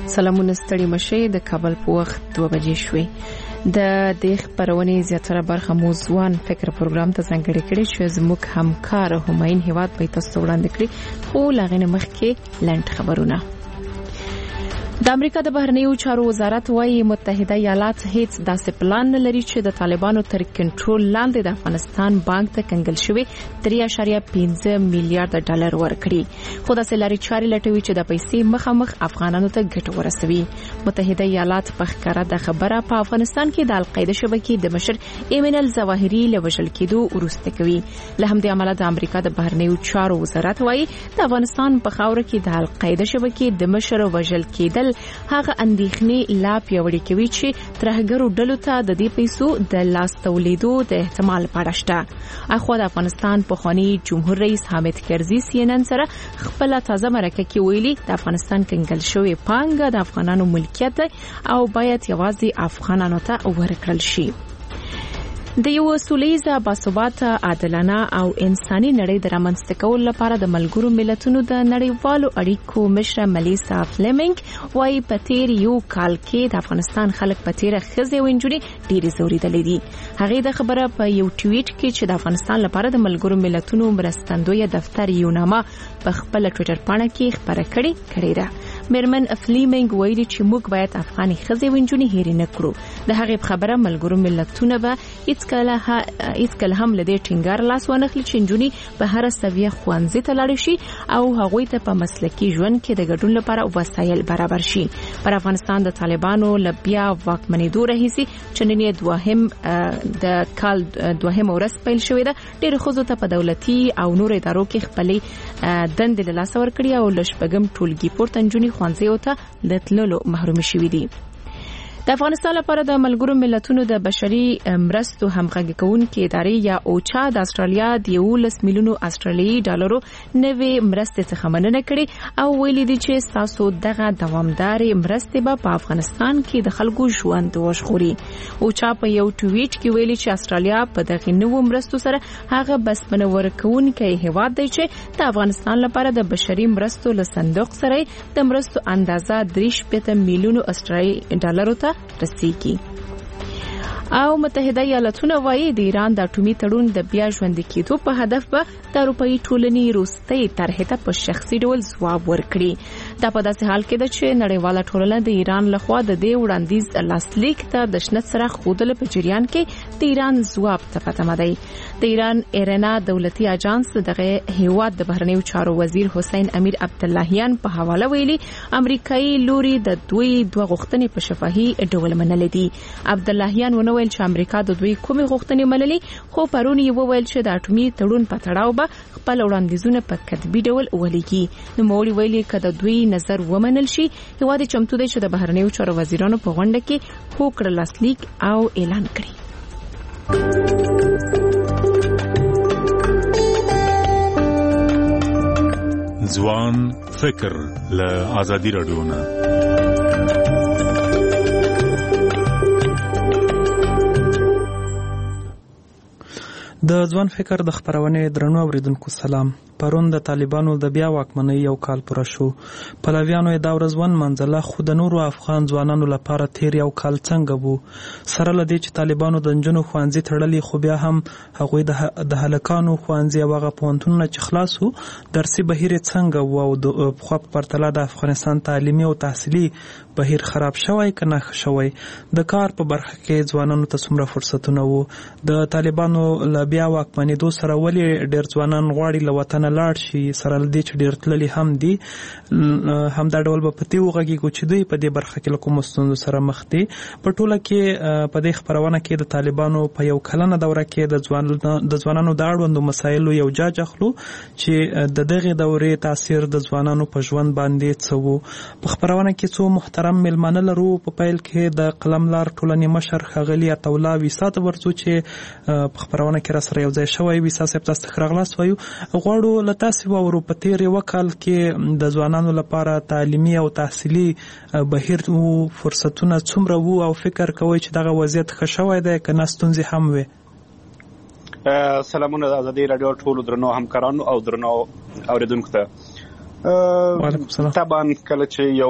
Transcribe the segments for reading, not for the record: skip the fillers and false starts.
سلامونه ستړي مشه د کابل په وخت 2 بجې شوې د دې خبرونې زیاتره برخه موضوعان فکر پروګرام ته ځانګړې کړې چې زموږ همکار هماین هیواد به تاسو وړاندې کړي خو لاغې مخکې لنډ خبرونه د امریکا د بهرنیو چارو وزارت وايي متحده ایالات هیڅ داسې پلان نه لري چې د طالبانو تر کنټرول لاندې د افغانستان بانک ته کنګل شوی 3.5 میلیارډ ډالر ورکړي خو د سلاري چاري لټوي چې د پیسې مخامخ افغانانو ته ګټه ورسوي متحده ایالات په ښکارا د خبره په افغانستان کې د القاعده شبکې د مشر ایمن الظواهري له وژل کېدو وروسته کوي له همدې امله د امریکا د بهرنیو چارو وزارت وايي د افغانستان په خاور کې د القاعده شبکې د مشر وژل کېدل هغه اندېښنې لا پیوړې کوي چې ترهګرو ډلو ته د دې پیسو د لاس تولیدو د احتمال پاړه شته اخو د افغانستان پخوانی جمهور رئیس حامد کرزي CNN سره خپل تازه مرکه کې ویلي د افغانستان کنګل شوی پانګه د افغانانو ملکیت او باید یوازې افغانانو ته ورکړل شي د یو سولېزه باثباته عادلانه او انساني نړۍ د رامنځته کولو لپاره د ملګرو ملتونو د نړیوالو اړیکو مشره ملیسا فلیمنګ وايي په تیر یو کال کې د افغانستان خلک په تیر خزې وینجوړي ډېری زوریدلې دي هغه د خبره په یو ټویټ کې چې د افغانستان لپاره د ملګرو ملتونو مرستندوی دفتر یو نامه په خپل ټویټر پاڼه کې خبره کړې ده مرمن فلیمنګ ویلي چې موږ باید افغاني خزې وینجوړي هېر نه کړو د هغه خبره ملګرو ملتونه به هیڅ کله هم لدې ټینګار لاس ونخلي چې جنونی په هر سویه خوانځي ته لاړ شي او هغوی ته په مسلکي ژوند کې د ګډون لپاره وسایل برابر شي پر افغانستان د طالبانو لبیا واکمنېدو راهیسي چې نن د کال دوهم ورځ پیل شوې ده ډېر خزو ته په دولتي او نور ادارو کې خپلې دندې له لاسه ورکړي او لشپږم ټولګي پورته جنونی خوانځي ته د تللو محروم شوي دي د افغانستان لپاره د ملګرو ملتونو د بشري مرستو همغږي کوونکې ادارې یا اوچا د استرالیا د 11 میلیونو استرالیایي ډالرو نوې مرستې څخه مننه کړې او ویلي دي چې تاسو دغه دوامدارې مرستې به په افغانستان کې د خلکو ژوند وژغوري اوچا په یو ټویټ کې ویلي چې استرالیا په دغه نوو مرستو سره هغه بسپنه ورکوونکی هیواد دی چې د افغانستان لپاره د بشري مرستو له صندوق سره د مرستو اندازه 3.5 میلیونو استرالیایي ډالرو ته رسیږي او متحده ایالاتونه وايي د ایران د اټومي تړون د بیا ژوندۍ کېدو په هدف به د اروپאי ټولنې روستۍ طرحې ته په شخصي ډول ځواب ورکړي دا په داسې حال کې ده چې نړیواله ټولنه د ایران لخوا د دې وړاندیز لاسلیک ته د شنه څراغ ښودلو په جریان کې د ایران ځواب ته په تمه دی د ایران ایرنا دولتي اجانس دغه هیواد د بهرنیو چارو وزیر حسین امیر عبداللهیان په حواله ویلي امریکایي لوري د دوی دوه غوښتنې په شفاهي ډول منلې دي عبداللهیان ونه ویل چې امریکا د دوی کومې غوښتنې منلې خو پرون یې وویل چې د اټومي تړون په تړاو به خپل وړاندیزونه په کتبي ډول ولیکي نو موري ویلي کله دوی نظر ومنل شي هیواد چمتو دی چې د بهرنیو چارو وزیرانو په غونډه کې هوکړه لاسلیک او اعلان کړي ځوان فکر له ازادي رادیو نه د ځوان فکر د خبرونه درنو اوریدونکو سلام پرون د طالبانو د بیا واکمنۍ یو کال پوره شو پلویانو دا ورځ منځله خو د نورو افغان ځوانانو لپاره تیر یو کال څنګه وو سره لدی چې طالبانو د جنونو خوانځي تړلې خو بیا هم هغوی د هلکانو خوانځي هغه پونتونه چې خلاصو درسي بهیر څنګه وو او د خو په پرتله د افغانستان تعلیمي او تحصیلي بهیر خراب شوی کنه شوی د کار په برخه کې ځوانانو ته څومره فرصتونه وو د طالبانو ل بیا واکمنېدو سره ولې ډېر ځوانان غواړي له وطن لاړ شي سره لدی چې ډېر تللي هم دي هم دا ډول په پتی وغږیږي چې دوی په دې برخه کې له کوم ستونزو سره مخ دي په ټوله کې په دې خبرونه کې د طالبانو په یو کلنه دوره کې د ځوانانو د اړوندو مسایلو یو جاج اخلو چې د دغه دورې تاثیر د ځوانانو په ژوند باندې څه وو په خبرونه کې څو محترم ملمانه لرو په پیل کې د قلملار ټولنې مشر ښاغلي عطاالله ویسا ته ورڅو چې په خبرونه کې را سره یو ځای شوی ویسا صاحب تاسو ته راغلاست وایو غواړو له تاسو وورو په تیر یو کال کې د ځوانانو لپاره تعلیمي او تحصیلي بهیر او فرصتونه څومره وو او فکر کوئ چې دغه وضعیت ښه شوی دی که نه ستونزې هم وي سلامونه د ازادي رادیو ټولو درنو همکارانو او درنو اوریدونکو ته وعلیکم السلام طبعا کله چې یو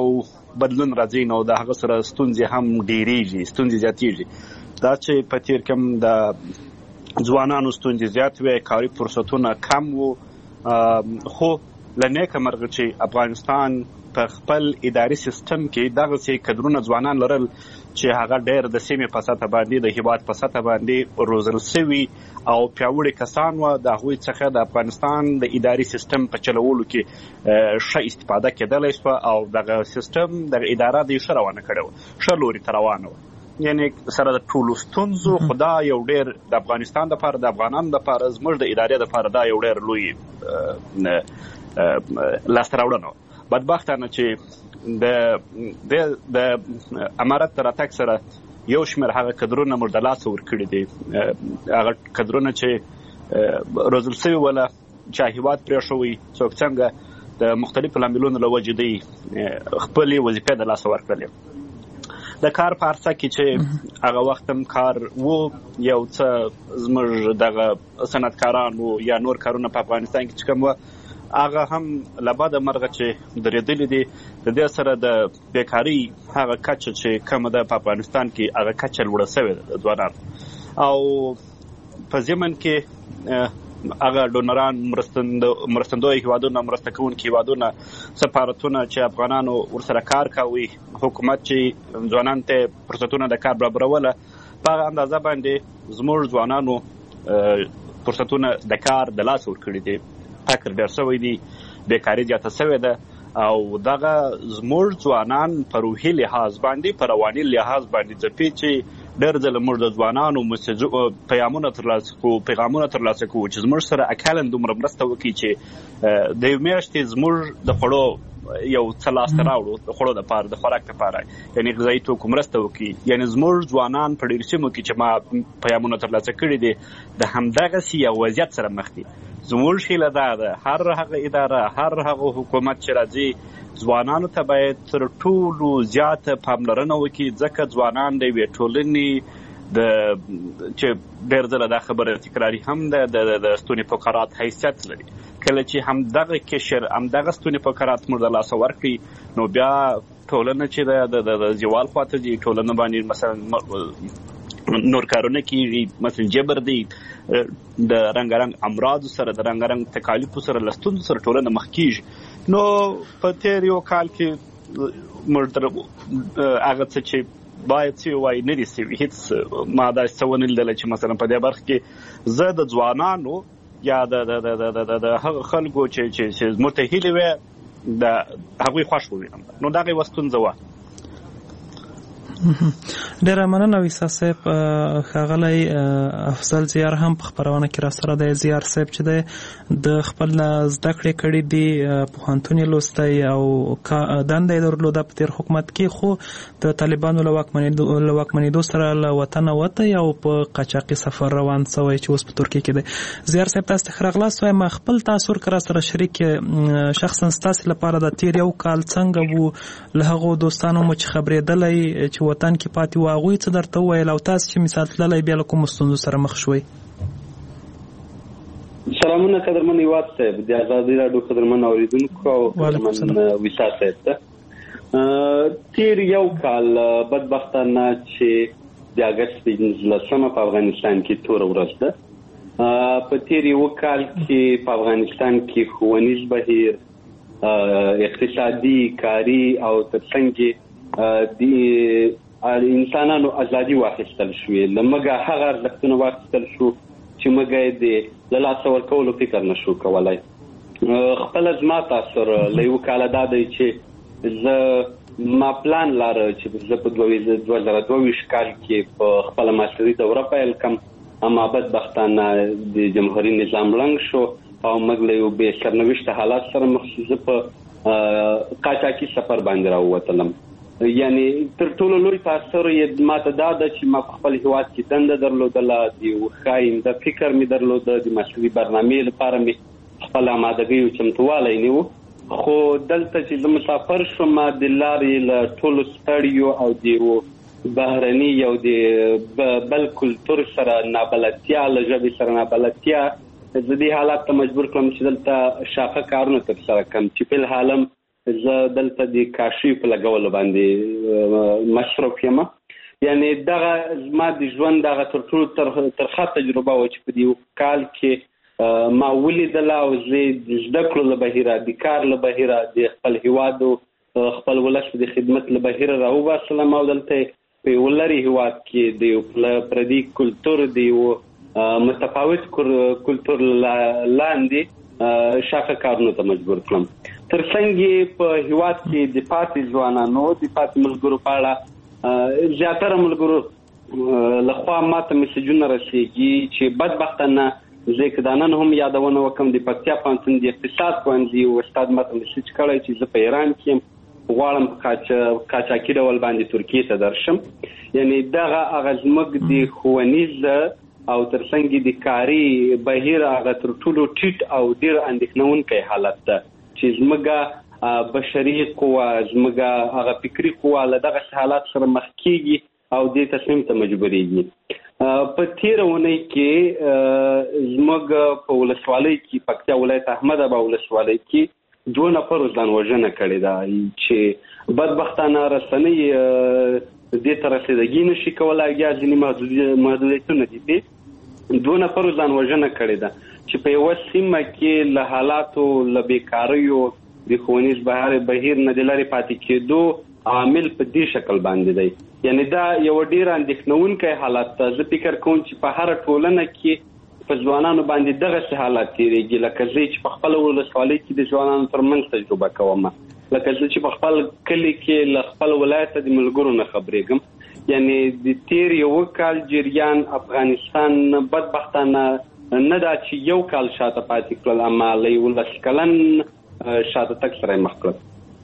بدلون راځي نو د هغه سره ستونزې هم ډېرېږي، ستونزې زیاتېږي. دا چې په تېر کې د ځوانانو ستونزې زیات وې، کاري فرصتونه کم وو، خو له نیکه مرغه چې افغانستان په خپل اداري سیستم کې دغسې کدرونه ځوانان لرل چې هغه ډېر د سیمې په سطح باندې د هېواد په سطح باندې روزل سوي او پیاوړي کسان وو. د هغوی څخه د افغانستان د اداري سیستم په چلولو کې ښه استفاده کېدلی شوه او دغه سیستم دغه اداره د ښه روانه کړې وه، ښه لوري ته روانه وه. یعنې سره د ټولو ستونزو خو دا یو ډېر د افغانستان دپاره، د افغانانو دپاره، زموږ د ادارې دپاره دا یو ډېر لوی لاسته راوړنه وه. بدبختانه چې د امارت تر راتګ سره یو شمېر هغه کدرونه موږ د لاسه ورکړي دي، هغه کدرونه چې روزل سوي وله چا هېواد پرېښوی، څوک څنګه د مختلفو لاملونو له وجې دوی خپلې وظیفې د لاسه ورکړلې. د کار په عرصه کې چې هغه وخت هم کار و، یو څه زموږ دغه صنعتکاران و یا نور کارونه په افغانستان کې چې کوم وه هغه هم له بده مرغه چې درېدلي دي. د دې سره د بیکاري هغه کچه چې کومه ده په افغانستان کې هغه کچه لوړه سوې ده د ځوانانو، او په ضمن کې هغه ډونران، مرستندوی هیوادونه، مرسته کوونکي هیوادونه، سفارتونه چې افغانانو ورسره کار کوي، حکومت چې ځوانانو ته فرصتونه د کار برابروله، په هغه اندازه باندې زموږ ځوانانو فرصتونه د کار د لاسه ورکړي دي. فقر ډېر شوی دی، بیکاري زیاته شوې ده او دغه زموږ ځوانان په روحي لحاظ باندې، په رواني لحاظ باندې ځپي چې ډېر ځله موږ د ځوانانو پیغامونه ترلاسه کوو چې زموږ سره اکالن دومره مرسته وکړي چې د یو میاشتې زموږ د خوړو یو څه لاسته راوړو، د خوړو دپاره، د خوراک دپاره، یعنې غذایي توکو مرسته وکړي. یعنې زموږ ځوانان په ډېرو سیمو کې چې ما پیغامونه ترلاسه کړي دي د همدغسې یو وضعیت سره مخ دي. زموږ هیله دا ده هر هغه اداره، هر هغه حکومت چې راځي، ځوانانو ته باید تر ټولو زیاته پاملرنه وکړي، ځکه ځوانان د یوې ټولنې چې ډېر ځله دا خبره تکراري هم ده د ستوني فقرات حیثیت لري. کله چې همدغه قشر، همدغه ستوني فقرات موږ د لاسه ورکړي نو بیا ټولنه چې د زوال خواته ځي، ټولنه باندې مثلا نور کارونه کېږي، مثلا جبر دی، د رنګارنګ امراضو سره، د رنګارنګ تکالیفو سره، له ستونزو سره ټولنه مخ کېږي. نو په تېر یو کال کې موږ هغه څه چې باید څه وایي نه دي سوي، هېڅ ما داسې څه ونه لیدله چې مثلا په دې برخه کې زه د ځوانانو یا د هغه خلکو چې زموږ ته هیلې وې د هغوی خوښ ووینم. نو دغه یوه ستونزه وه. ډېره مننه ویسا صاحب. ښاغلی افضل زیار هم په خپرونه کې راسره دی. زیار صاحب چې دی د خپل زده کړې کړي دي، پوهنتون یې لوستی او دنده یې درلوده په تېر حکومت کې، خو د طالبانو له واکمنېدو سره له وطنه وتی او په قاچاقي سفر روان شوی چې اوس په ترکیه کې دی. زیار صاحب تاسو ته ښه راغلاست وایم. خپل تاثر که راسره شریک شخصا ستاسې لپاره د تېر یو کال څنګه وو؟ له هغو دوستانو مو چې خبرېدلی چې وطن کې پاتې وو، هغوی څه درته وویل، او تاسو چې مثال تللی بیا له کومو ستونزو سره مخ شوئ؟ سلامونه قدرمن هیواد صاحب، د ازادي راډیو قدرمن اورېدونکو او قدرمن ویسا صاحب ته. تېر یو کال بدبختانه چې د اګست 15 په افغانستان کې توره ورځ ده. په تېر یو کال کې په افغانستان کې ښوونیز بهیر، اقتصادي، کاري او ترڅنګ د انسانانو ازادي واخیستل شوې، له موږ هغه ارزښتونه واخیستل شو چې موږ یې د له لاسه ورکولو فکر نشو کولی. خپله زما تاثر له یو کاله دا دی چې زه ما پلان لاره چې زه په 2022 کال کې په خپله ماستري دوره پیل کړم، اما بدبختانه د جمهوري نظام ړنګ شو او موږ له یو بې سرنوشته حالات سره مخ شو. زه په قاچاقي سفر باندې راووتلم. یعنی تر ټولو لوی تاثر یې ماته دا ده چې ما په خپل هېواد کې دنده درلودله، د یو ښه آینده فکر مې درلوده، د ماستري برنامې لپاره مې خپل آمادګۍ او چمتووالی نیو. خو دلته چې زه مسافر شوم، د لارې له ټولو ستړیو او د یو بهرني یو د بل کلتور سره نابلدتیا، له ژبې سره نابلدتیا، زه دې حالات ته مجبور کړم چې دلته شاقه کارونه ترسره کړم چې فی الحال هم زه دلته د کاشي په لګولو باندې مصروف یم. یعنی دغه زما د ژوند دغه تر ټولو ترخه تجربه و چې په دې کال کې ما ولیدله او زه د زده کړو له بهیره، د کار له بهیره، د خپل هیواد خپل ولس د خدمت له بهیره راوباسلم او دلته په یو لرې هیواد کې د یو پردي کلتور، د یو متفاوت کلتور لاندې شاقه کارونو ته مجبور کړم. ترڅنګ په هیواد کې د پاتې ځوانانو، د پاتې ملګرو په اړه زیاتره ملګرو لخوا ماته میسجونه رسیږي چې بدبختانه زه که دا نن هم یادونه وکړم، د پکتیا پوهنتون د اقتصاد پوهنځي استاد ماته میسج کړی چې زه په ایران کې یم، غواړم قاچاقي ډول باندې ترکیې ته درشم. یعنی دغه هغه زموږ د ښوونیز او ترڅنګ د کاري بهیر هغه تر ټولو ټیټ او ډېر اندېښنونکی حالت ده چې زموږ بشري قوه، زموږ هغه فکري قوه له دغه حالات سره مخ کېږي او دې تصمیم ته مجبورېږي. په تېره اونۍ کې زموږ په ولسوالۍ کې، پکتیا ولایت احمدآباد ولسوالۍ کې 2 نفرو ځان وژنه کړې ده چې بدبختانه رسنۍ دې ته رسېدګي نشي کولی، یا ځینې محدودیتونه دي. 2 نفرو ځان وژنه کړې ده چې په یوه سیمه کې له حالاتو، له بیکاریو، د ښوونیز بهیر نه د لرې پاتې کېدو عامل په دې شکل باندې دی. یعنی دا یو ډېر اندېښنونکی حالت ده. زه فکر کوم چې په هره ټولنه کې په ځوانانو باندې دغسې حالات تېرېږي، لکه زه چې په خپله ولسوالۍ کې د ځوانانو ترمنځ تجربه کوم، لکه زه چې په خپل کلي کې له خپل ولایته د ملګرو نه خبرېږم. یعنی د تېر یو کال جریان افغانستان بدبختانه نه دا چې یو کال شاته پاتې کړل، اما له 11 کلن شاته تګ سره یې مخ کړل.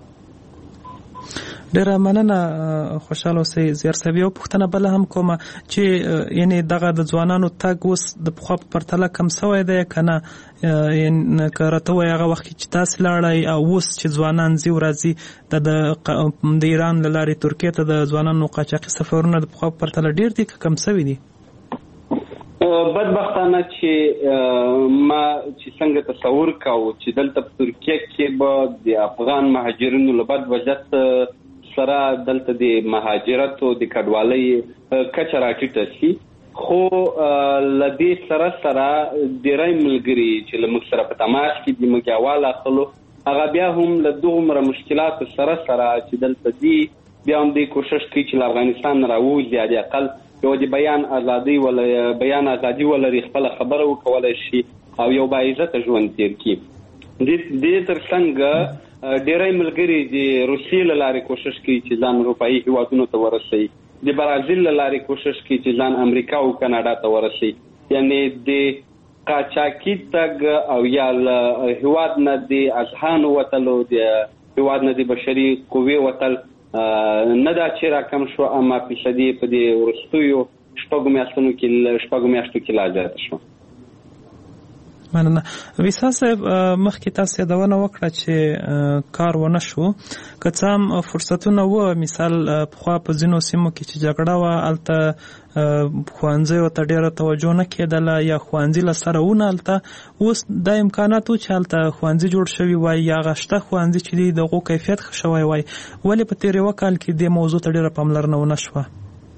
ډیره مننه، خوشاله اوسئ زیار صاحب. یو پوښتنه بله هم کومه چې یعنی دغه د ځوانانو تګ اوس د پخوا په پرتله کم سوی دی که نه؟ که راته وایي هغه وخت چې تاسې لاړئ او اوس چې ځوانان ځي ورځي د ایران له لارې ترکیې ته د ځوانانو قاچاقي سفرونه د پخوا په پرتله ډېر دي که کم سوي دي؟ بدبختانه چې ما چې څنګه تصور کوو چې دلته په ترکیه کې به د افغان مهاجرینو له بد وضعیت سره دلته د مهاجرتو د کډوالۍ کچه راټیټه شي، خو له دې سره ډېری ملګري چې له موږ سره په تماس کې دي، موږ احوال اخلو، هغه بیا هم له دومره مشکلاتو سره چې دلته دي بیا هم دوی کوشش کوي چې له افغانستان نه راووځي، حد اقل یو د بیان ازادي ولري، خپله خبره وکولی شي او یو باعزته ژوند تېر کړي. دې ترڅنګ ډېری ملګري د روسیې له لارې کوشش کوي چې ځان اروپایي هیوادونو ته ورسوي، د برازیل له لارې کوشش کوي چې ځان امریکا او کاناډا ته ورسوي. یعنی د قاچاقي تګ او یا له هیواد نه د اذهانو وتلو، د هیواد نه د بشري قوې وتل نه دا چې راکم شو، اما فیصدي په دې وروستیو 6 میاشتو کې لا زیاته شوه. مننه. ویسا صاحب، مخکې تاسو یادونه وکړه چې کار ونه شو، که څه هم فرصتونه وو، مثال پخوا په ځینو سیمو کې چې جګړه وه هلته ښوونځیو ته ډېره توجه نه کېدله یا ښوونځي له سره ونه، هلته اوس دا امکانات و چې هلته ښوونځي جوړ شوي وای یا هغه شته ښوونځي چې دي د هغو کیفیت ښه شوی وای، ولې په تېر یوه کال کې دې موضوع ته ډېره پاملرنه ونه شوه؟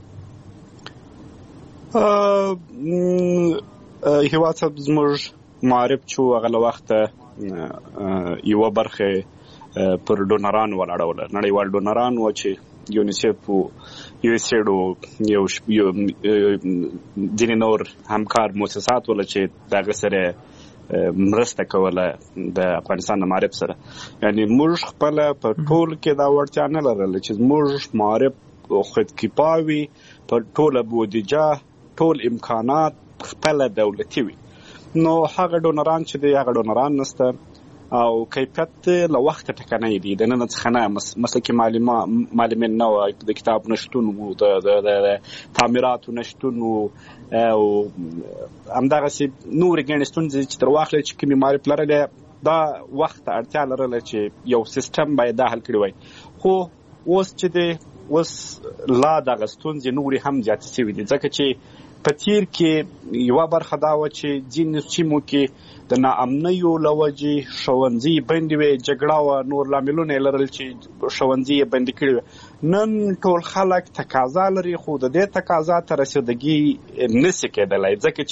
هېواد صاحب زموږ معارف چې هغه له وخته یوه برخه پر ډونرانو ولاړوله، نړیوال ډونران و چې یونیسیف و، USAID و، ځینې نور همکار مؤسسات وله چې د هغه سره مرسته کوله د افغانستان د معارف سره. یعنی موږ خپله په ټول کې دا وړتیا نه لرله چې زموږ معارف خودکفا وي، په ټوله بودیجه، ټول امکانات خپله دولتي وي. نو هغه ډونران چې دی هغه ډونران نسته او کیفیت له وخته ټکنی دی، د نن څخه نه مسلکي معلمین نه وه، د کتاب نشتون و، د تعمیراتو نشتون و، او همدغسې نورې ګڼې ستونزې چې تر واخلې چې کومې معارف لرلی دا وخت اړتیا لرله چې یو سیستم باید دا حل کړی وای. خو اوس چې دی اوس لا دغه ستونزې نورې هم زیاتې شوي دي، ځکه چې په تیر کې یوه برخه دا وه چې ځینې سیمو کې د ناامنیو له وجې ښوونځي بندې وې، جګړه وه، نور لاملونه یې لرل چې ښوونځي یې بندې کړي وې. نن ټول خلک تقاضا لري، خو د دې تقاضا ته رسیدګي نشي کېدلی ځکه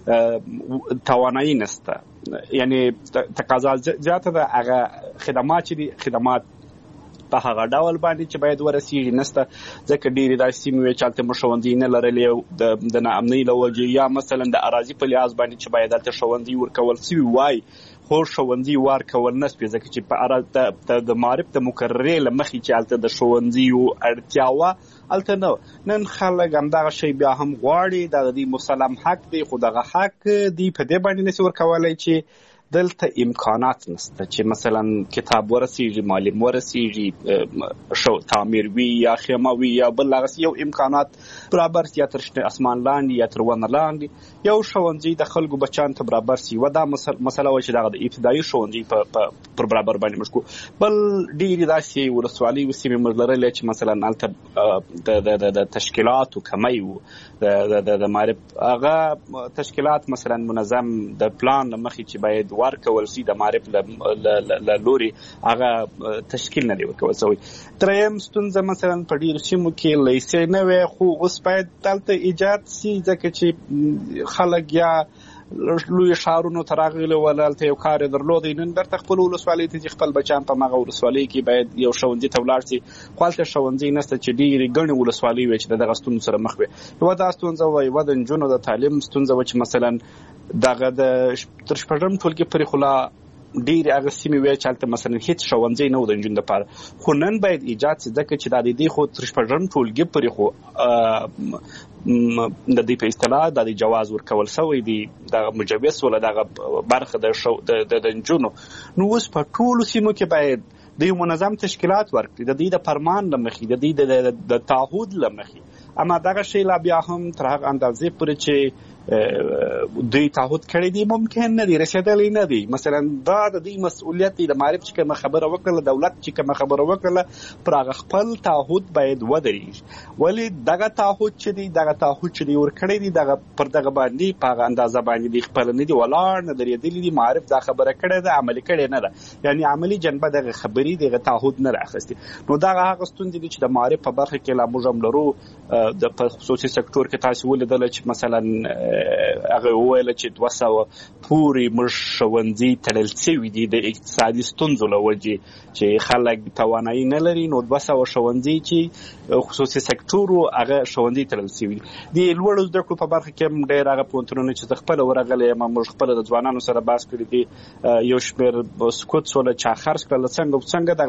چې توانایي نشته. یعنې تقاضا زیاته ده، هغه خدمات چې دي خدمات په هغه ډول باندې چې باید ورسیږي نشته، ځکه ډېرې داسې سیمې وې چې هلته موږ ښوونځي نه لرلې د ناامنۍ له وجې، یا مثلا د اراضي په لحاظ باندې چې باید هلته ښوونځي ورکول سوي وای خو ښوونځي ورکول نه سوي، ځکه چې په د معارف د مقررې له مخې چې هلته د ښوونځیو اړتیا وه هلته نه وه. نن خلک همدغه شی بیا هم غواړي، دا د دوی مسلم حق دی، خو دغه حق دوی په دې باندې نشي ورکولی چې دلته امکانات نشته چې مثلا کتاب ورسیږي، معلم ورسیږي، تعمیر وي یا خیمه وي یا بل هغسې یو امکانات برابر سي، یا تر شنه اسمان لاندې یا تر ونه لاندې یو ښوونځي د خلکو بچیانو ته برابر سي. یوه دا مسله وه چې دغه د ابتدایي ښوونځي پر برابر باندې موږ کوو. بل ډېرې داسې ولسوالۍ سیمې موږ لرلې چې مثلا هلته د تشکیلاتو کمی و، د معرف هغه تشکیلات مثلا منظم د پلان له مخې چې باید ورکول سي د معرف له لوري هغه تشکیل نه دی ورکول سوی. دریم ستونزه مثلا په ډېرو سیمو کې لیسې نه وې، خو اوس باید دلته ایجاد سي ځکه چې خلک یا لوی ښارونو ته راغلي ول، هلته یو کار یې درلودی، نن بیرته خپل ولسوالۍ ته ځي، خپل بچیان په هماغه ولسوالۍ کې باید یو ښوونځي ته ولاړ سي، خو هلته ښوونځي نشته چې ډېرې ګڼې ولسوالۍ وې چې د دغه ستونزو سره مخ وې. یوه دا ستونزه وه، یوه د نجونو د تعلیم ستونزه وه چې مثلا دغه تر شپږم ټولګي پورې خو لا ډېرې هغه سیمې وې چې هلته مثلا هېڅ ښوونځی نه و د نجونو دپاره، خو نن باید ایجاد سي ځکه چې دا د دې خو تر شپږم ټولګي پورې خو د دې په اصطلاح د جواز ورکول سوی دی، دغه مجوز ولا دغه برخه د نجونو. نو اوس په ټولو سیمو کې باید د یو منظم تشکیلات ورکړي، د دې د فرمان له مخې، د دې د تعهد له مخې. اما دغه شی لا بیا هم تر هغه اندازې پورې چې دوی تعهد کړی دی ممکن نه دی، رسېدلی نه دی. مثلا دا د دوی مسؤلیت دی، د معرف چې کومه خبره وکړله، دولت چې کومه خبره وکړله، پر هغه خپل تعهد باید ودرېږي. ولې دغه تعهد چې دی، دغه تعهد چې دی ورکړی دی، دغه پر دغه باندې په هغه اندازه باندې دی خپل نه دی ولاړ، نه درېدلی دی. معرف دا خبره کړې ده، عملي کړې نه ده، یعنی عملي جنبه دغه خبرې دغه تعهد نه راخستې. نو دغه هغه ستونزې دي چې د معرف په برخه کې لا موږ هم لرو. د خصوصي سکتور کې تاسو ولیدله چې مثلا هغه وویل چې 200 پورې موږ ښوونځي تړل شوي دي د اقتصادي ستونزو له وجې چې خلک توانایي نه لري. نو 200 ښوونځي چې خصوصي سکتور هغه ښوونځي تړل شوي دي. د لوړو زده کړو په برخه کې هم ډېر هغه پوهنتونونه چې زه خپله ورغلی یم، موږ خپله د ځوانانو سره بحث کړی دي، یو شمېر سکوت شوله چې خرڅ کړله څنګه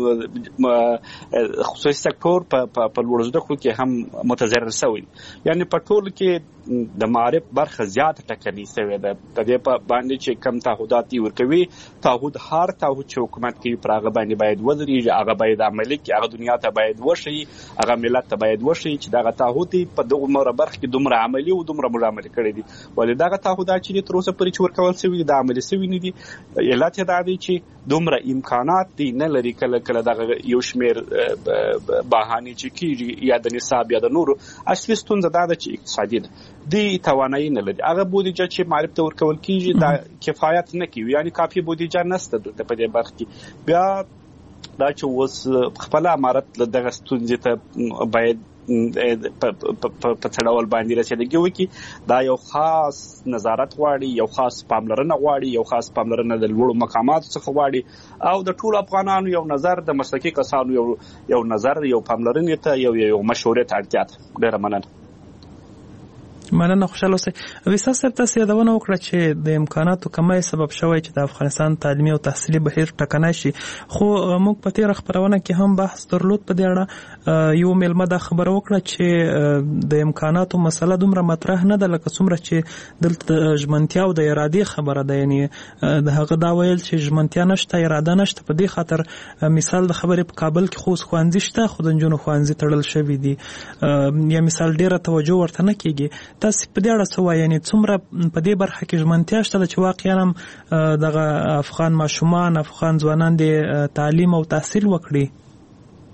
دغه خصوصي سکتور په لوړو زده کړو کې هم متضرر شوی. یعنې په ټولو کې د معرف برخه زیاته ټکنۍ شوې ده. د دې په باندې چې کم تعهدات دي ورکوي، تعهد هر تعهد چې حکومت کوي پر هغه باندې باید ودرېږي، هغه باید عملي کړي، هغه دنیا ته باید وښیي، هغه ملت ته باید وښیي چې دغه تعهد په دغه برخه کې دومره عملي او دومره موږ عملي کړی دي. ولې دغه تعهدات چې تر اوسه پورې چې ورکول شوي دي د عملي شوي نه دي. علت یې دا دی چې دومره امکانات دي نه لري. کله دغه یو شمېر بهانې چې کېږي، یا د نصاب یا د نورو، اصلي ستونزه دا ده چې اقتصادي ده، دی توانایي نه لري. هغه بودیجه چې معرف ته ورکول کېږي دا کفایت نه کوي، یعنی کافي بودیجه نشته په دې برخه کې. بیا دا چې اوس خپله امارت له دغه ستونزې ته باید په څه ډول باندې رسېدګي وکړي، دا یو خاص نظارت غواړي، یو خاص پاملرنه غواړي، یو خاص پاملرنه د لوړو مقاماتو څخه غواړي، او د ټولو افغانانو یو نظر، د مسلکي کسانو یو نظر، یو پاملرنې ته، یو مشورې ته اړتیا ده. ډېره مننه. مننه، خوشاله اوسئ. ویسا صاحب تاسو یادونه وکړه چې د امکاناتو کمی سبب شوی چې د افغانستان تعلیمي او تحصیلي بهیر ټکنی شي، خو موږ په تېره خپرونه کې هم بحث درلود په دې اړه. یو میلمه دا خبره وکړه چې د امکاناتو مسله دومره مطرح نه ده لکه څومره چې دلته د ژمنتیا او د ارادې خبره ده. یعنې د هغه دا ویل چې ژمنتیا نشته، اراده نشته. په دې خاطر مثال د خبرې په کابل کې خو ښوونځي شته، خو د نجونو ښوونځي تړل شوي دي. یا مثال ډېره توجه ورته نه کېږي. تاسو په دې اړه څه وایئ؟ یعنې څومره په دې برخه کې ژمنتیا شته چې واقعا هم دغه افغان ماشومان، افغان ځوانان د تعلیم او تحصیل وکړي؟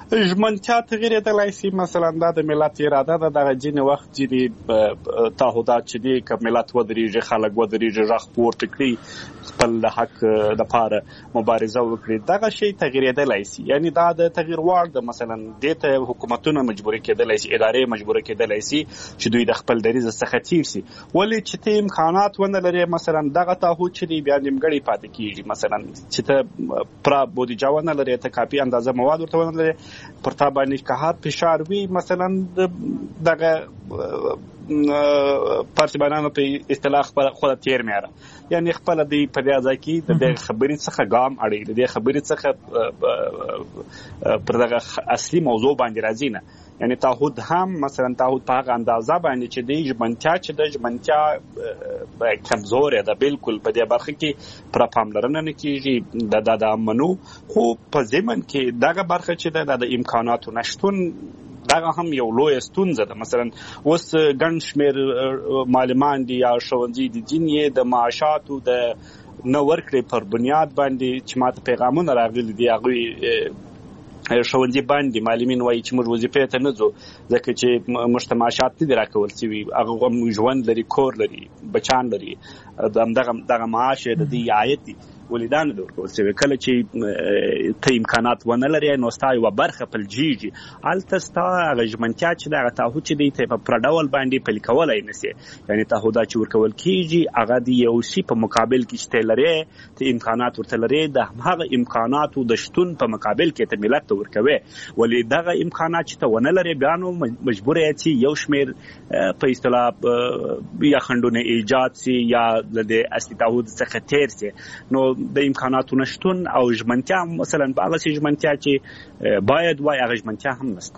ژمنتیا تغیرېدلی شي. مثلا دا د ملت اراده ده، دغه ځینې وخت ځینې تعهدات چې دي که ملت ودرېږي، خلک ودرېږي، غږ پورته کړي، خپل د حق دپاره مبارزه وکړي، دغه شی تغیرېدلی شي. یعنی دا د تغییر وړ ده. مثلا دې ته حکومتونه مجبوره کېدلی شي، ادارې مجبوره کېدلی شي چې دوی د خپل دریځ څخه تیر شي. ولې چې ته امکانات ونه لرې، مثلا دغه تعهد چې دی بیا نیمګړی پاتې کېږي. مثلا چې ته پوره بودیجه ونه لرې، ته کافي اندازه مواد ورته ونه لرې، پر تا باندې که هر فشار وي، مثلا دغه پارتیبانانو په اصطلاح خپله تیر میاره، یعنی خپله دی په دې ځای کې د دې خبرې څخه ګام اړوي، د دې خبرې څخه پر دغه اصلي موضوع باندې راځي نه. یعنی تعهد هم مثلا تعهد په هغه اندازه باندې چې دی ژمنتیا چې د ژمنتیا کمزورې ده، بالکل په دې برخه کې پر پاملرنه نه کېږي. د منو خو په ضمن کې دغه برخه چې ده د امکاناتو نشتون دغه هم یو لوی ستونزه ده. مثلا اوس ګڼ شمېر معلمان دي یا ښوونځي دي، ځینې یې د معاشاتو د نه ورکړې پر بنیاد باندې چې ماته پیغامونه راغلي دي، هغوی ښوونځي باندې معلمین وایي چې موږ وظیفې ته نه ځو ځکه چې موږ ته معاشات نه دي راکول شوي. هغه ژوند لري، کور لري، بچان لري، دغه معاش یې د دې عاید دي، ولې دا نه دي ورکول شوي. کله چې ته امکانات ونه لرې نو ستا یوه برخه پلجېږي. هلته ستا هغه ژمنتیا چې دی، هغه تعهد چې دی، ته په پوره ډول باندې پلي کولی نه شې. یعنې تعهدات چې ورکول کېږي هغه د یو شي په مقابل کې چې ته لرې، ته امکانات ورته لرې، د همهغه امکاناتو د شتون په مقابل کې ته ملت ته ورکوې. ولې دغه امکانات چې ته ونه لرې، بیا نو مجبوره یې چې یو شمېر په اصطلاح یا خنډونه ایجاد شي یا د اصلي تعهد څخه تېر شي. نو د امکاناتو نشتون او ژمنتیا، مثلا په هغه ژمنتیا چې باید وای، هغه ژمنتیا هم نشته.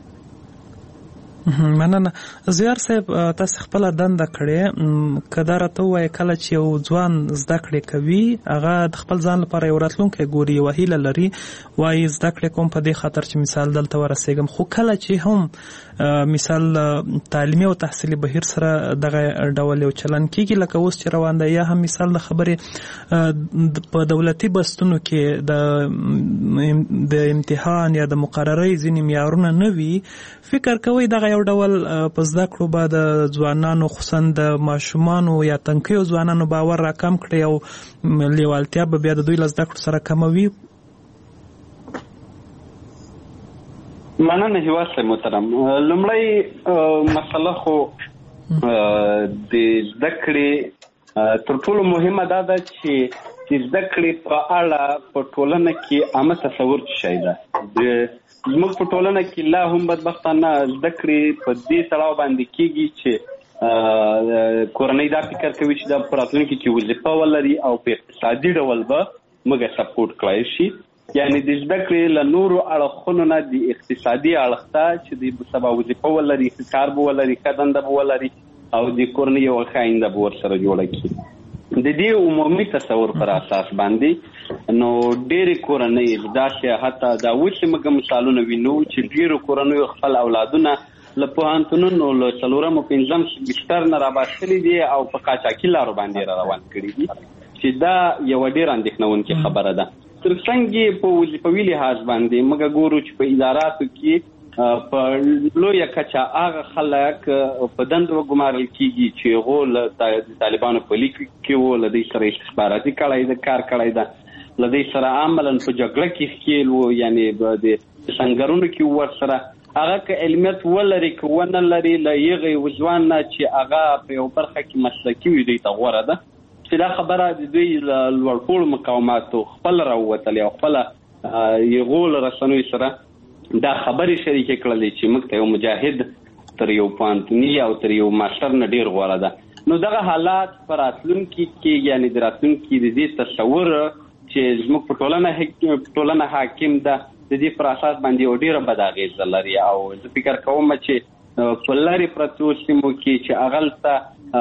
مننه. زیار صاحب، تاسو خپل دنده کړې، که دا راته ووایې کله چې یو ځوان زده کړې کوي، هغه د خپل ځان لپاره یو راتلونکی ګوري، یوه هیله لري، وایي زده کړې کوم په دې خاطر چې مثال دلته ورسېږم. خو کله چې هم مثال تعلیمي او تحصیلي بهیر سره دغه ډول یو چلن کېږي لکه اوس چې روان دی، یا هم مثال د خبرې په دولتي بستونو کې د امتحان یا د مقررۍ ځینې معیارونه نه وي، فکر کوئ دغه یو ډول په زده کړو به د ځوانانو، خصوصا د ماشومانو یا تنکیو ځوانانو باور راکم کړي او لیوالتیا به بیا د دوی له زده کړو سره کموي؟ مننه هیواد صاحب محترم. لومړی مسله خو د زده کړې تر ټولو مهمه دا ده چې زده کړې په اړه په ټولنه کې عامه تصور څه شی ده. زموږ په ټولنه کې لا هم بدبختانه زده کړې په دې تړاو باندې کېږي چې کورنۍ دا فکر کوي چې دا په راتلونکي کې وظیفه ولري او په اقتصادي ډول به موږ سپورټ کړای شي. یعنی د زده کړې له نورو اړخونو نه د اقتصادي اړخ ته چې د سبا وظیفه ولري، کار به ولري، ښه دنده به ولري او د کورنۍ یوه ښه آینده به ورسره جوړه کړي. د دې عمومي تصور پر اساس باندې نو ډېرې کورنۍ داسې حتی دا اوس موږ مثالونه وینو چې ډېرو کورنیو خپل اولادونه له پوهنتونونو له 4م او 5م سمستر نه راباسلي دي او په قاچاقي لارو باندې را روان کړي دي، چې دا یوه ډېره اندېښنونکې خبره ده. تر څنګه په وظیفوي لحاظ باندې موږ ګورو چې په اداراتو کې په لویه کچه هغه خلک په دندو وګمارل کېږي چې هغو له طالبانو په لیک کې وو، له دوی سره استخباراتي کړی ده، کار کړی ده، له دوی سره عملا په جګړه کې ښکېل وو، یعنې د سنګرونو کې ورسره هغه که علمیت ولري که ونه لري، له هغې ځوان نه چې هغه په یو برخه کې مسلکي وي دوی ته غوره ده. چې دا خبره د دوی له لوړپوړو مقاماتو خپل راووتلې او خپله هغو له رسنیو سره دا خبرې شریکې کړلې چې موږ ته یو مجاهد تر یو پوهنتوني او تر یو ماسټر نه ډېر غوره ده. نو دغه حالات په راتلونکي کې، یعنې د راتلونکي د دې تصور چې زموږ په ټولنه حاکم ده، د دې پر اساس باندې یو ډېره بد اغېزه لري. او زه فکر کوم چې په لرې پرتو سیمو کې چې هغلته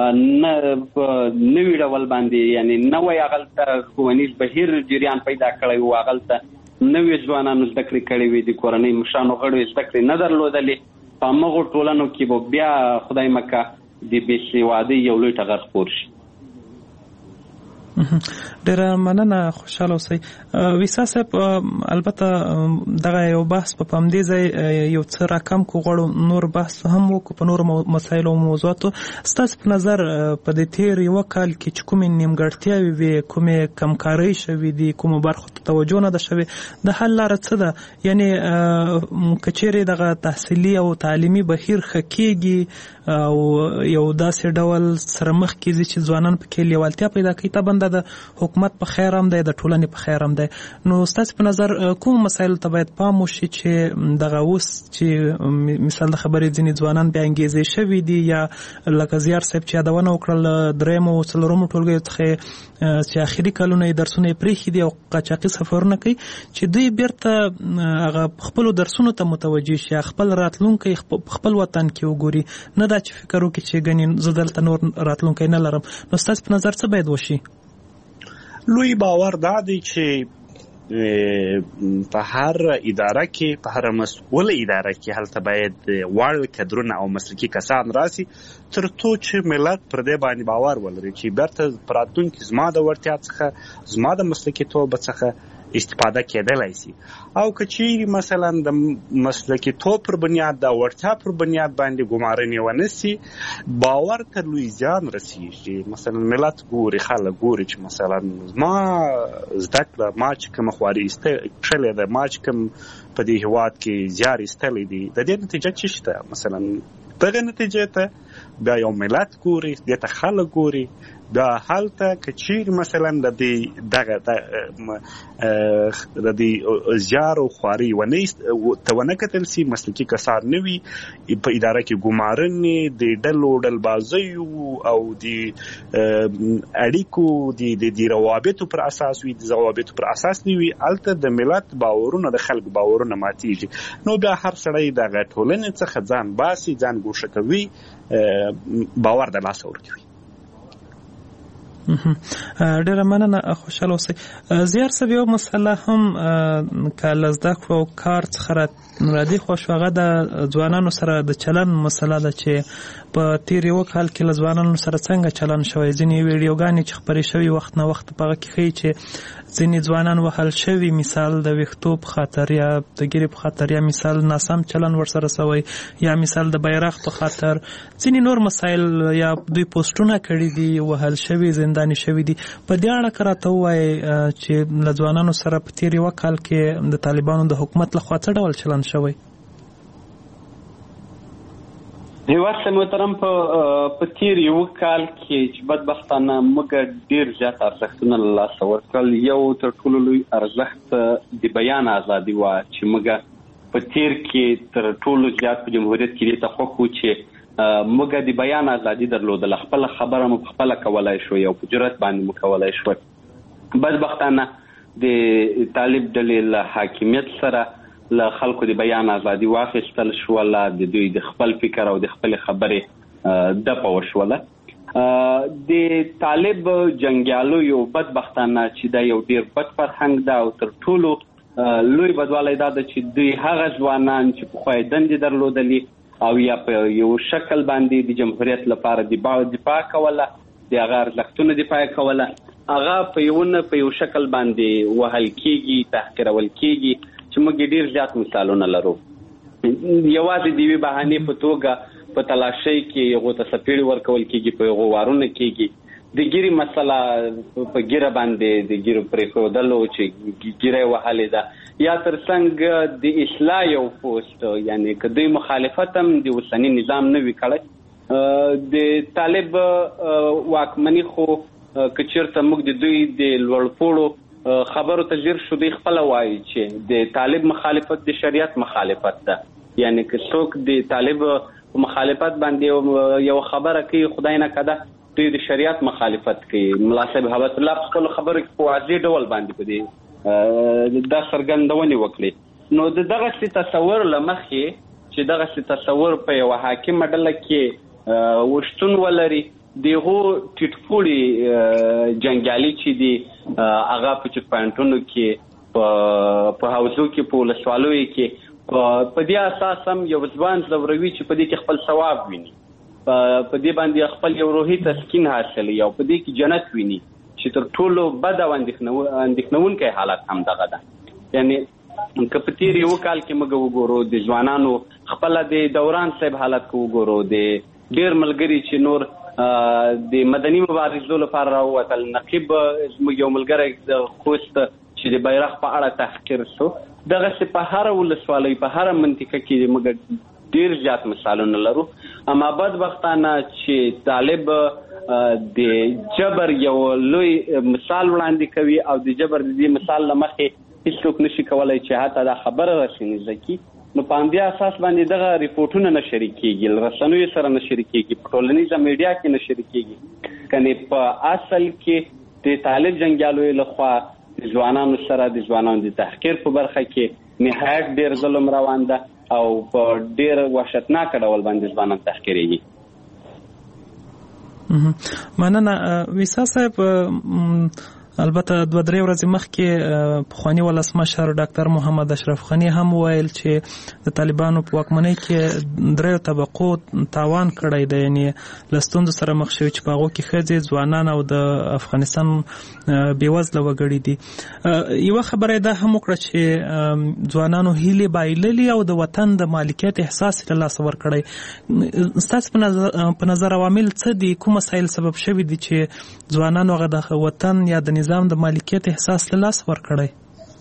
نوي ډول باندې، یعنې نوی هغلته ښوونیز بهیر جریان پیدا کړی و، هغلته نوي ځوانانو زده کړې کړې وې، د کورنۍ مشرانو غړو زده کړې نه درلودلې، په همغو ټولنو کې به بیا خدای مکه د بې سوادۍ یو لوی ټغر خپور شي. ډیره مننه، خوشاله اوسئ. ویسا صاحب، البته دغه یو بحث په پامدې ځای یو څه راکم کو غواړو نور بحث هم وکړو په نور مسایلو او موضوعاتو. ستاسو په نظر په دې تیر یو کال کې چې کومې نیمګړتیاوې وي، کومې کمکارۍ شوې دي، کومو برخو ته توجه نه ده شوې، د حل لاره څه ده؟ یعنی که چیرې دغه تحصیلي او تعلیمي بهیر ښه کېږي او یو داسې ډول سره مخ کېږي چې ځوانان پکې لیوالتیا پیدا کوي، طبعا د حکومت په خیر هم دی، د ټولنې په خیر هم دی. نو ستاسو په نظر کوم مسایلو ته باید پام وشي چې دغه اوس چې مثال د خبرې ځینې ځوانان بیا انګیزې شوي دي، یا لکه زیار صاحب چې یادونه وکړل 3 او 4 ټولګیو څخه چې آخري کلونه یې درسونه یې پرېښي دي او قاچاقي سفرونه کوي، چې دوی بیرته هغه خپلو درسونو ته متوجه شي، خپل راتلونکی خپل وطن کې وګوري، نه دا چې فکر وکړي چې ګنې زه دلته نور راتلونکی نه لرم. نو ستاسو په نظر څه باید وشي؟ لوی باور دا دی چې په هر اداره کې، په هر مسؤله اداره کې هلته باید واړه کادرونه او مسلکي کسان راسي، ترڅو چې ملت پر دې باندې باور ولري چې بیرته په راتلونکي زما د وړتیا څخه، زما د مسلکیتوب څخه استفاده کېدلی شي. او که چیرې مثلا د مسلکیتوب پر بنیاد، د وړتیا پر بنیاد باندې ګمارنې ونه سي، باور ته لوی زیان رسېږي. مثلا ملت ګوري، خلک ګوري چې مثلا ما زده کړه، ما چې کومه خواري ایستلې ده، ما چې کوم په دې هېواد کې زیار ایستلی دی، د دې نتیجه څه شته؟ مثلا دغه نتیجې ته بیا یو ملت ګوري، دې ته خلک ګوري، بیا هلته که چیرې مثلا د دې زیار او خواري ته ونه کتل سي، مسلکي کسان نه وي، په اداره کې ګمارنې، د ډلبازیو او د اړیکو د روابطو پر اساس وي، د ضوابطو پر اساس نه وي، هلته د ملت باورونه، د خلکو باورونه ماتېږي. نو بیا هر سړی دغه ټولنې څخه ځان باسي، ځان ګوښه کوي، باور د لاسه ورکوي. ډیره مننه، خوشاله اوسئ. زیار صاحب، یو مسله هم که له زده کړو او کار څخه رادي خوښ، هغه د ځوانانو سره د چلن مسله ده چې په تیر یو کال کې له ځوانانو سره څنګه چلن شوی. ځینې ویډیوګانې چې خپرې شوي وخت نه وخت په هغه کې ښیي چې ځینې ځوانان وهل شوي، مثال د ویښتو په خاطر یا د ګیرې په خاطر، یا مثال ناسم چلن ورسره شوی، یا مثال د بیرغ په خاطر، ځینې نور مسایل، یا دوی پوسټونه کړي دي، وهل شوي، زنداني شوي دي. په دې اړه که راته ووایئ چې له ځوانانو سره په تیر یو کال کې د طالبانو د حکومت لخوا څه ډول چلن شوی؟ هیواد محترم، په تیر یو کال کې چې بدبختانه موږ ډیر زیات ارزښتونه له لاسه ورکړل. یو تر ټولو لوی ارزښت د بیان ازادي وه چې موږ په تیر کې تر ټولو زیات په جمهوریت کې دې ته خوښ وو چې موږ د بیان ازادي درلودله، خپله خبره مو خپله کولی شو، یو په جرأت باندې مو کولی شو. بدبختانه د طالب ډلې له حاکمیت سره له خلکو د بیان ازادي واخیستل شوله، د دوی د خپل فکر او د خپل خبرې دپه وشوله. د طالب جنګیالو یو بدبختانه چې دا یو ډیر بد فرهنګ ده، او تر ټولو لوی بدوالی دا ده چې دوی هغه ځوانان چې پخوا یې دندې درلودلي او یا په یو شکل باندې د جمهوریت لپاره دفاع کوله، د هغه ارزښتونو دفاع کوله، هغه په یو شکل باندې وهل کېږي، تحقیرول کېږي، چې موږ ډیر زیات مثالونه لرو. یوازې د یوې بهانې په توګه په تلاشۍ کې هغو ته څپېړې ورکول کېږي، په هغو وارونه کېږي. د ګیرې مسله په ګیره باندې د ګیرو پرېښودلو چې ګیره یې وهلې ده، یا تر څنګ د اصلاح یو پوسټ، یعنی که دوی مخالفت هم د اوسني نظام نه وي کړی. د طالب واکمني خو که چېرته موږ د دوی د لوړپوړو خبرو ته ځیر شو، دوی خپله وایي چې د طالب مخالفت د شریعت مخالفت ده. یعنی که څوک د طالب مخالفت باندې یو خبره کوي، خدای نه کده دوی د شریعت مخالفت کوي. ملا صاحب هبت الله په خپلو خبرو کې په واضح ډول باندې په دې دا څرګندونې وکړې. نو د دغسې تصور له مخې چې دغسې تصور په یوه حاکمه ډله کې وشتون ولري، دغو ټیټپوړي جنګیالي چې دي هغه په چک پوینټونو کې، په حوزو کې، په ولسوالیو کې، په دې اساس هم یو ځوان ځوروي چې په دې کې خپل ثواب ویني، په دې باندې خپل یو روحي تسکین حاصلوي او په دې کې جنت ویني چې تر ټولو بد او اندېښنونکی حالت هم دغه ده. یعنی که په تیر یو کال کې موږ وګورو د ځوانانو خپل د دوران صاحب حالت کو وګورو، د ډېر ملګري چې نور د مدني مبارزو لپاره راووتل، نقیب زموږ یو ملګری د خوست چې د بیرغ په اړه تحقیر شو، دغسې په هره ولسوالۍ په هره منطقه کې موږ ډېر زیات مثالونه لرو. اما بدبختانه چې طالب د جبر یو لوی مثال وړاندې کوي او د جبر د دې مثال له مخې هیڅوک نشي کولی چې حتی دا خبره رسنیزه کړي، نو په همدې اساس باندې دغه ریپورټونه نه شریک کېږي، له رسنیو سره نه شریک کېږي، په ټولنیزه میډیا کې نه شریک کېږي. کنې په اصل کې د طالب جنګیالو لخوا د ځوانانو سره د ځوانانو د تحقیر په برخه کې نهایت ډېر ظلم روان ده او په ډېر وحشتناک ډول باندې ځوانان تحقیریږي. مننه ویسا صاحب. البته 2-3 ورځې مخکې پخوانی ولسمشر ډاکټر محمد اشرف غني هم ویل چې د طالبانو په واکمنۍ کې 3 طبقو تاوان کړی دی، یعنی له ستونزو سره مخ شوي چې په هغو کې ښځې، ځوانان او د افغانستان بېوزله وګړي دي. یوه خبره یې دا هم وکړه چې ځوانانو هیلې بایللي او د وطن د مالکیت احساس له لاسه ورکړی. ستاسو په نظر عوامل څه دي؟ کوم مسایل سبب شوي دي چې ځوانانو هغه د وطن یا د نظام د مالکیت احساس له لاس ورکړی؟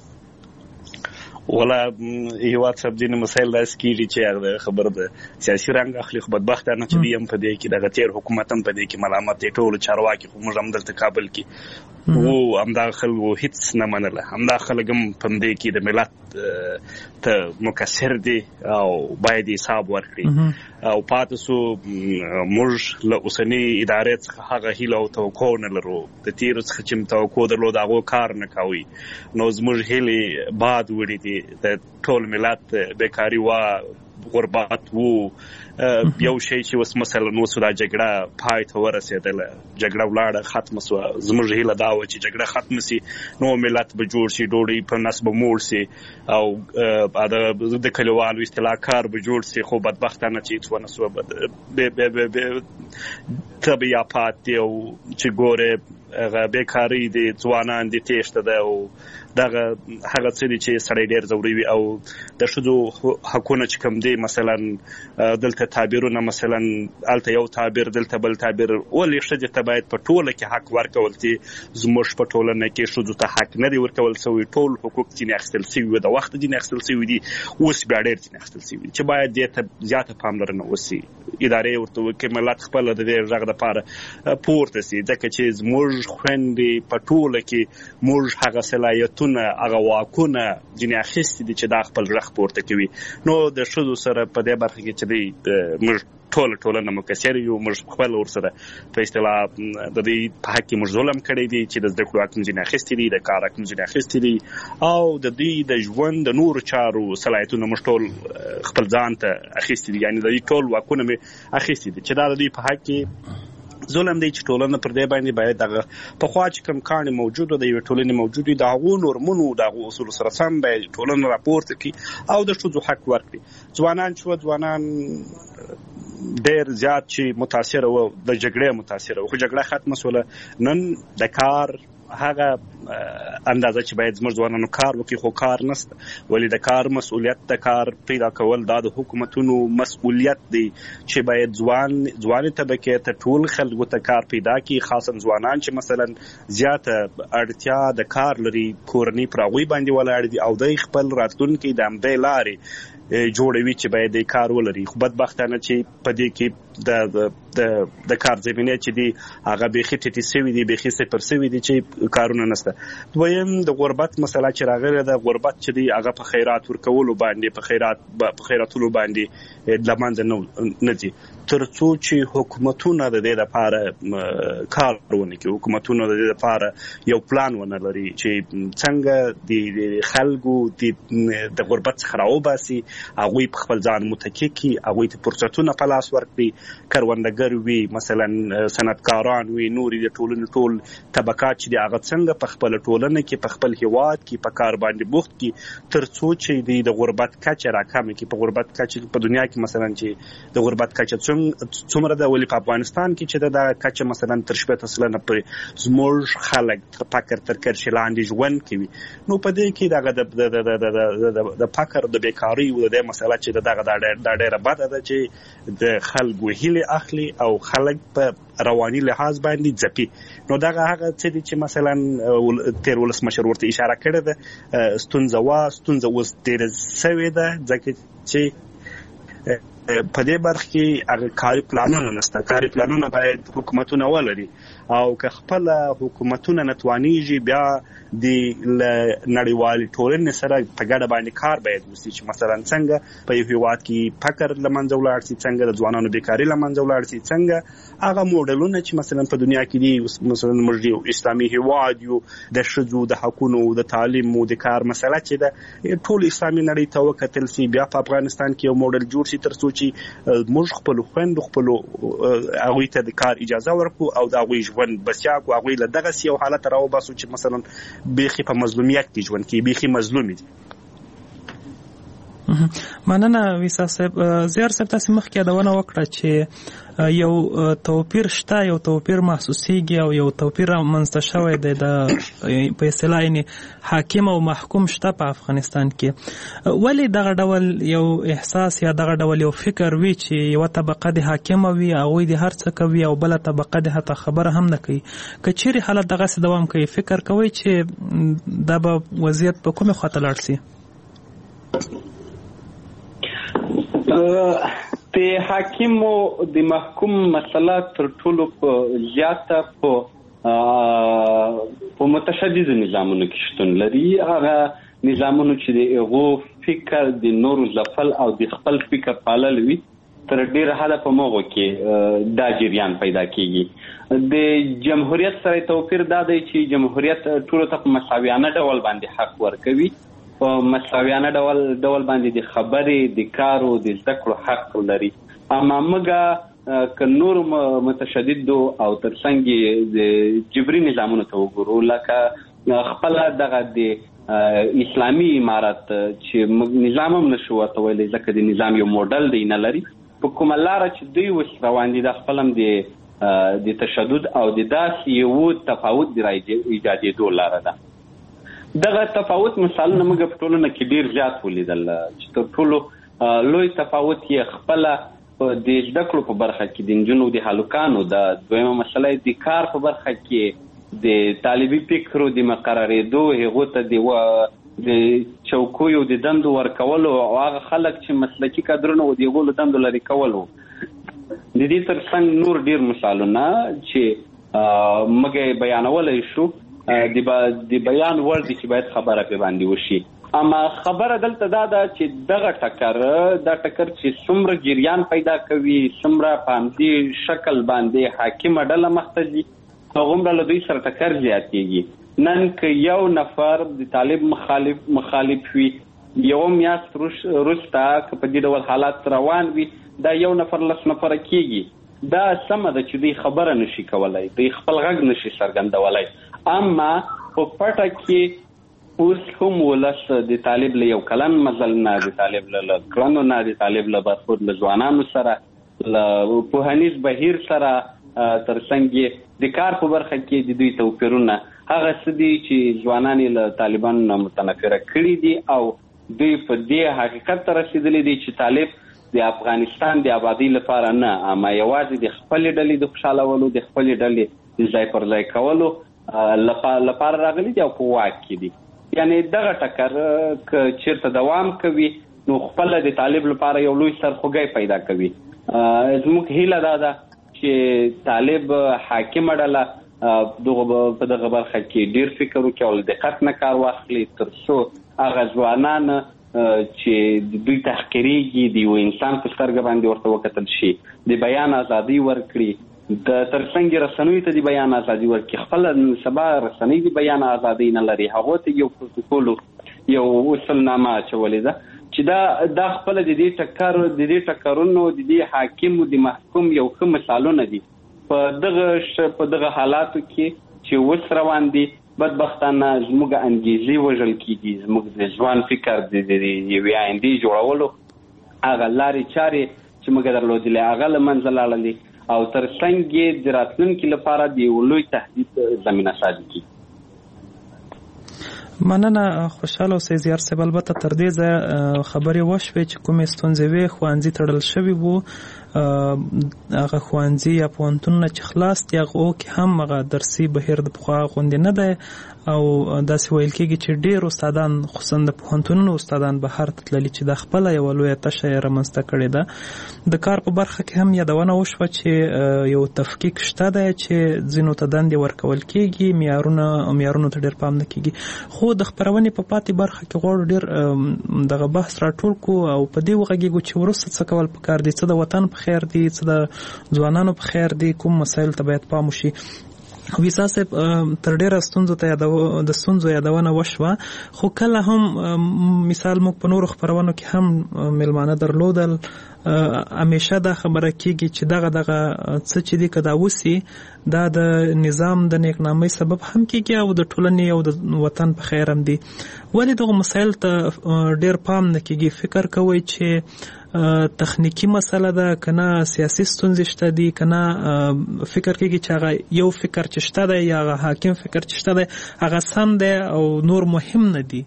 ولا هیواد صاحب ځینې مسایل داسې کېږي چې هغه خبره د سیاسي رنګ اخلي، خو بدبختانه چې دوی هم په دې کې دغه تېر حکومت هم په دې کې ملامت دی. ټولو چارواکي خو موږ هم دلته کابل کې و همدغه خلکو هېڅ نه منله، همدغه خلک هم په همدې کې د ملت ته مقصر دي او باید حساب ورکړي او پاتې سو. موږ له اوسنۍ ادارې څخه هغه هیله او توقع نه لرو، د تېرو څخه چې توقع درلود هغو کار نه کوي. نو زموږ هیلې باد وړي دي، د ټول ملت بیکاري وه، غربت وو، یو شی چې اوس مثلا اوس دا جګړه پای ته ورسېدله، جګړه ولاړه ختمه سوه. زموږ هیله دا وه چې جګړه ختمه سي، نو ملت به جوړ شي، ډوډۍ په نس به موړ سي او د کلیوالو اصطلاح کار به جوړ سي. خو بدبختانه چې هېڅ ونه سوه، طبیعات دي او چې ګورې هغه بیکاري دي، ځوانان دي، تېښته ده او دغه هغه څه دي چې سړی ډېر ځوروي. او د ښځو حقونه چې کوم دي، مثلا دلته تعبیرونه، مثلا هلته یو تعبیر دلته بل تعبیر، ولې ښځې ته باید په ټوله کې حق ورکول دي؟ زموږ په ټولنه کې ښځو ته حق نه دی ورکول سوی، ټول حقوق ځینې اخیستل سوي وي، د وخته ځینې اخیستل سوي دي، اوس بیا ډېر ځینې اخیستل سوي دي چې باید دې ته زیاته پاملرنه وسي. ادارې ورته وکړي، ملت خپله د دې غږ دپاره پورته سي، ځکه چې زموږ خویندې په ټوله کې موږ هغه صلاحیتونه، هغه واکونه ځینې اخیستي دي چې دا خپل غږ پورته کوي. نو د ښځو سره په دې برخه کې چې دی موږ ټولنه مقصر یو، موږ خپل ورسره په اصطلاح د دې په حق کې موږ ظلم کړی دی چې د زده کړو حق موږ ځینې اخیستي دي، د کار حق موږ ځینې اخیستي دي او د دې د ژوند د نورو چارو صلاحیتونه موږ ټول خپل ځان ته اخیستي دي. یعنې د دې ټول واکونه مې اخیستي دي چې دا د دوی په حق کې ظلم دی چې ټولنه پر دې باندې باید دغه پخوا چې کوم کاڼي موجود د یوې ټولنې موجود وي، د هغو نورمونو، د هغو اصولو سره سم باید ټولنه راپورته کړي او د ښځو حق ورکړي. ځوانان چې ځوانان ډېر زیات چې متاثره وو، د جګړې متاثره وو، خو جګړه ختمه سوله. نن د کار هغه اندازه چې باید زموږ ځوانانو کار وکړي، خو کار نشته. ولې د کار مسؤلیت، د کار پیدا کول دا د حکومتونو مسؤلیت دی چې باید ځواني طبقې ته، ټول خلکو ته کار پیدا کړي، خاصا ځوانان چې مثلا زیاته اړتیا د کار لري، کورنۍ پر هغوی باندې ولاړ دي او دوی خپل راتلونکي د همدې لارې جوړوي چې باید د کار ولري. خو بدبختانه چې په دې کې د کار زمینه چې دی هغه بیخي ټیټې سوي دي، بیخي صفر سوي دي چې کارونه نشته. دویم د غربت مسله چې راغله، د غربت چې دی هغه په خیرات ورکولو باندې، په خیراتولو باندې له منځه نه ځي، تر څو چې حکومتونه د دې لپاره کار ونه کړي، حکومتونه د دې لپاره یو پلان ونه لري چې څنګه د خلکو د غربت څخه راوباسي، هغوی په خپل ځان متکي کړي، هغوی ته فرصتونه په لاس ورکړي کروندګر وي، مثلا صنعتکاران وي، نورې د ټولنې ټول طبقات چې دي هغه څنګه په خپل ټولنه کې په خپل هیواد کې په کار باندې بوخت کې تر څو چې د غربت کچه راکمه کې. په غربت کچه په دنیا کې مثلا چې د غربت کچه څومره ده، ولې په افغانستان کې چې د کچه مثلا تر 80% پورې زموږ خلک تر فقر تر کرښې لاندې ژوند کوي. نو په دې کې دغه د فقر د بیکارۍ او د مسله چې دغه د ډېره بده ده چې د خلکو هیله اخلي او خلک په رواني لحاظ باندې ځپي. نو دغه هغه څه دي چې مثلا تیر ولسمشر ورته اشاره کړې ده، ستونزه اوس ډېره سوې ده ځکه چې په دې برخه کې هغه کاري پلانونه نشته. کاري پلانونه باید حکومتونه ولري او که خپل حکومتونه نتوانیږي بیا د نړیوالې ټولنې سره په ګډه باندې کار باید وشي چې مثلا څنګه په یو هیواد کې فقر له منځه ولاړ شي، څنګه د ځوانانو بیکاري له منځه ولاړ شي، څنګه هغه موډلونه چې مثلا په دنیا کې دي، مثلا موږ یو اسلامي هیواد یو، د ښځو د حقونو د تعلیم او د کار مسله چې ده ټول اسلامي نړۍ ته وکتل شي، بیا په افغانستان کې یو موډل جوړ شي تر څو چې موږ خپل خويندو خپل هغوی ته د کار اجازه ورکړو او د هغوی ژوند بسیا کو هغوی له دغه یو حالت راوباسو چې مثلا بیخي په مظلومیت کې ژوند کوي، بیخي مظلوم دي. مننه ویسا صاحب. زیار صاحب تاسو مخکې یادونه وکړه چې یو توپیر شته، یو توپیر محسوسیږي او یو توپیر منځته شوی دی د په اصطلاح یعنې حاکم او محکوم شته په افغانستان کې. ولې دغه ډول یو احساس یا دغه ډول یو فکر وي چې یوه طبقه د حاکمه وي، هغوی د هر څه کوي او بله طبقه د حتی خبره هم نه کوي؟ که چیرې حالت دغسې دوام کوي، فکر کوئ چې دا به وضعیت په کومې خواته لاړ شي؟ د حاکم او د محکوم مسله تر ټولو زیاته په متشدد نظامونو کې شتون لري. هغه نظامونو چې د هغو فکر د نورو ځپل او د خپل فکر پالل وي، تر ډېره حده په مغو کې دا جریان پیدا کیږي. د جمهوریت سره توپیر دا دی چې جمهوریت ټولو ته په مساویانه ډول باندې حق ورکوي، په مساویانه ډول باندې د خبرې، د کارو، د زده کړو حق لري. اما موږ که نور متشدد او ترڅنګ د جبري نظامونو ته وګورو، لکه خپل دغه د اسلامي امارت چې نظام هم نشو ورته ویلی ځکه د نظام یو موډل دی نه لري، په کومه لاره چې دوی اوس روان دي دا خپل هم د تشدد او د داسې یو تفاوت د ایجادېدو لاره ده. دغه تفاوت مثالونه موږ په ټولنه کې ډیر زیات ولیدل چې تر ټولو لوی تفاوت یې خپله د زده کړو په برخه کې د نجونو د هلکانو د دویمه مسله د کار په برخه کې د طالبي فکرو د مقررېدو، هغو ته د چوکیو د دندو ورکولو او هغه خلک چې مسلکي کادرونه و د هغو له دندو لرې کولو. د دې ترڅنګ نور ډیر مثالونه چې موږ بیانولی شو د بیان وړ دي چې باید خبره پې باندې وشي. اما خبره دلته دا ده چې دغه ټکر چې څومره جریان پیدا کوي، څومره په همدې شکل باندې حاکمه ډله مخته ځي، هغومره له دوی سره ټکر زیاتېږي. نن که یو نفر د طالب مخالف وي، یو میاشت وروسته که په دې ډول حالات روان وي، دا یو نفر 10 نفره کېږي. دا سمه ده چې دوی خبره نشي کولی، دوی خپل غږ نشي څرګندولی. اما په پټه کې اوس هم ولس د طالب له یو کلن مزل نه، د طالب له کړنو نه، د طالب له برخورد له ځوانانو سره، له پوهنیز بهیر سره، ترڅنګ د کار په برخه کې د دوی توپیرونه هغه څه دي چې ځوانان یې له طالبانو نه متنفره کړي دي او دوی په دې حقیقت ته رسېدلي دي چې طالب د افغانستان د آبادۍ لپاره نه، اما یوازې د خپلې ډلې د خوشحالولو، د خپلې ډلې د ځای پر ځای کولو لپاره راغلي دي او په واک کې دي. یعنی دغه ټکر که چیرته دوام کوي نو خپله د طالب لپاره یو لوی سرخوږی پیدا کوي. زموږ هیله دا ده چې طالب حاکمه ډله په دغه برخه کې ډیر فکر وکړي او له دقت نه کار واخلي، تر څو هغه ځوانان چې دوی تحقیریږي د یو انسان په سترګه باندې ورته وکتل شي، د بیان ازادي ورکړي، د ترڅنګ رسنیو ته د بیان ازادي ورکړي. خپل سبا رسنۍ د بیان ازادي نه لري، هغو ته یو پروتوکول، یو اصولنامه اچولې ده چې دا خپل د دې ټکرونو د دې حاکم او د محکوم یو ښه مثالونه دي په دغه حالاتو کې چې اوس روان دي. بدبختانه زموږ انګیزې وژل کېږي، زموږ د ځوان فکر د یوې آیندې جوړولو هغه لارې چارې چې موږ درلودلې هغه له منځه لاړلې او تر څنګ یې د راتلونکي لپاره د یو لوی تهدید زمینه سازي کېږي. مننه خوشحاله اوسئ زیار صاحب. البته تر دې ځایه خبرې وشوې چې کومې ستونزې وې ښوونځي تړل شوي وو، هغه ښوونځي یا پوهنتونونه چې خلاص دي هغو کې هم هغه درسي بهیر د پخوا غوندې نه دی او داسې ویل کېږي چې ډېر استادان خصوصا د پوهنتونونو استادان بهر ته تللي چې دا خپله یوه لویه تشه یې رامنځته کړې ده. د کار په برخه کې هم یادونه وشوه چې یو تفکیک شته دی چې ځینو ته دندې ورکول کېږي، معیارونو ته ډېر پام نه کېږي. خو د خپرونې په پاتې برخه کې غواړو ډېر دغه بحث راټول کړو او په دې وغږیږو چې وروسته څه کول پکار دي، څه د وطن په خیر دي، څه د ځوانانو په خیر دي، کوم مسایل ته باید پام وشي. ویسا صاحب تر ډیره ستونزو د ستونزو یادونه وشوه، خو کله هم مثال موږ په نورو خپرونو کې هم میلمانه درلودل، همیشه دا خبره کېږي چې دغه څه چې دي که دا وسي دا د نظام د نیکنامۍ سبب هم کېږي او د ټولنې او د وطن په خیر هم دي. ولې دغه مسایل ته ډیر پام نه کېږي؟ فکر کوئ چې تخنیکی مسله ده که نه سیاسي ستونزې شته دي که نه فکر کېږي چې هغه یو فکر چې شته دی یا هغه حاکم فکر چې شته دی هغه سم دی او نور مهم نه دي؟